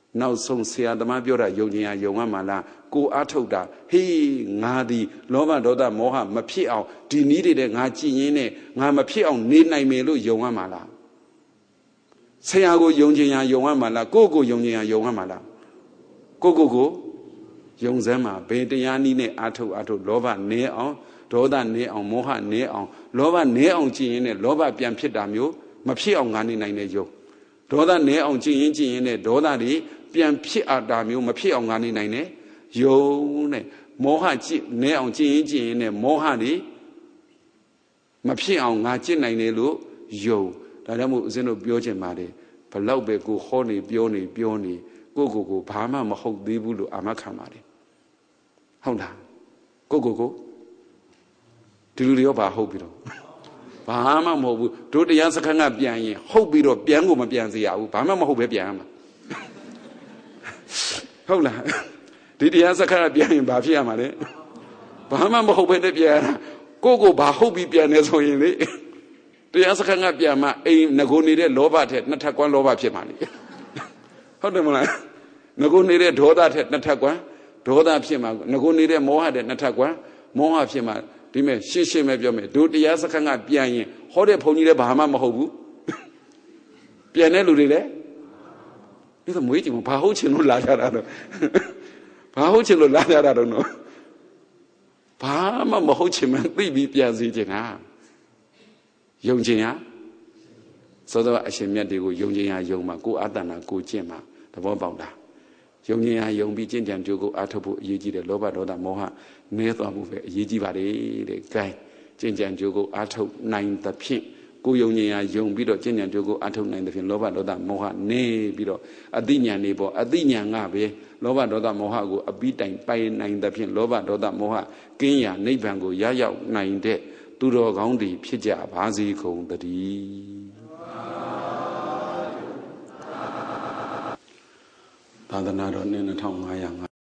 နောက်ဆုံးဆရာသမားပြောတာယုံကြည်ရယုံရမှာလားကိုအားထုတ်တာဟေးငါဒီလောဘဒေါသမောဟမဖြစ်အောင်ဒီနည်းတွေနဲ့ငါကြည်ရင်းနဲ့ငါမဖြစ်အောင်နေနိုင်မယ်လို့ယုံရမှာလားဆရာကိုယုံကြည်ရယုံရမှာလားကိုကိုယုံကြည်ရယုံရမှာလားကိုကိုကိုယုံစမ်းမှာဘယ်တရားနည်းနဲ့အားထုတ်အားထုတ်လောဘနည်းအောင်ဒေါသနည်းအောင်မောဟနည်းအောင်လောဘနည်းအောင်ကြည်ရင်းနဲ့လောဘပြန်ဖြစ်တာမျိုးမဖြစ်အောင်ငါနေနိုင်တဲ့ယုံဒေါသနည်းအောင်ကြည်ရင်းကြည်ရင်းနဲ့ဒေါသတွေပြန်ဖြစ်အပ်တာမျိုးမဖြစ်အောင်ငါနေနိုင်တဲ့ယုံနဲ့မောဟကြည်နည်းအောင်ကြည်ရင်ကြည်ရင်နဲ့မောဟတွေမဖြစ်အောင်ငါကြည်နိုင်တယ်လို့ယုံဒါကြောင့်မို့ဦးဇင်းတို့ပြောချင်ပါတယ်ဘလောက်ပဲကိုဟောနေပြောနေပြောနေကိုကိုကိုဘာမှမဟုတ်သေးဘူးလို့အာမခံပါတယ်ဟုတ်လားကိုကိုကိုဒီလူတွေရောဘာဟုတ်ပြီတော့ဘာမှမဟုတ်ဘူးတို့တရားစခန်းကပြန်ရင်ဟုတ်ပြီးတော့ပြန်ကိုမပြန်စေရဘူးဘာမှမဟုတ်ပဲပြန်ရမှာဟုတ်လားဒီတရားစခန်းကပြန်ရင်ဘာဖြစ်ရမှာလဲဘာမှမဟုတ်ပဲနဲ့ပြန်ရတာကိုကိုဘာဟုတ်ပြီးပြန်နေဆိုရင်လေတရားစခန်းကပြန်မှအိမ်ငကိုနေတဲ့လောဘထက်နှစ်ထပ်ကွမ်းလောဘဖြစ်မှာလေဟုတ်တယ်မလားငကိုနေတဲ့ဒေါသထက်နှစ်ထပ်ကွမ်းဒေါသဖြစ်မှာငကိုနေတဲ့မောဟတဲ့နှစ်ထပ်ကွမ်းမောဟဖြစ်မှာဒီမဲ့ရှင်းရှင်းပဲပြောမယ်တို့တရားစခန်းကပြန်ရင်ဟောတဲ့ဘုန်းကြီးလည်းဘာမှမဟုတ်ဘူးပြန်တဲ့လူတွေလည်းဒီတော့မွေးကြည့်မဘာဟုတ်ချင်လို့လာကြတာတော့ဘာဟုတ်ချင်လို့လာကြတာတော့နော်ဘာမှမဟုတ်ချင်မှသိပြီးပြန်စီချင်တာယုံချင်ရသောသောအရှင်မြတ်တွေကိုယုံချင်ရယုံမှာကိုအာတဏကိုကျင့်မှာသဘောပေါက်တာယုံချင်ရယုံပြီးကျင့်ကြံကြိုးကိုအားထုတ်ဖို့အရေးကြီးတယ်လောဘဒေါသမောဟနည်းသွားဖို့ပဲအရေးကြီးပါတယ်တဲ့ gain ကျင့်ကြံကြိုးကိုအားထုတ်နိုင်သဖြင့်ကိုယုံကြည်ရယုံပြီးတော့ကျင့်ကြံကြိုးကိုအားထုတ်နိုင်သဖြင့်လောဘဒေါသမောဟနည်းပြီးတော့အသိဉာဏ်နေပေါ်အသိဉာဏ်ကပဲလောဘဒေါသမောဟကိုအပြီးတိုင်ပိုင်နိုင်သဖြင့်လောဘဒေါသမောဟကင်းရာနိဗ္ဗာန်ကိုရရောက်နိုင်တဲ့သူတော်ကောင်းတွေဖြစ်ကြပါစေကုန်သတည်းသာသနာတော်နှစ် နှစ်ထောင်ငါးရာ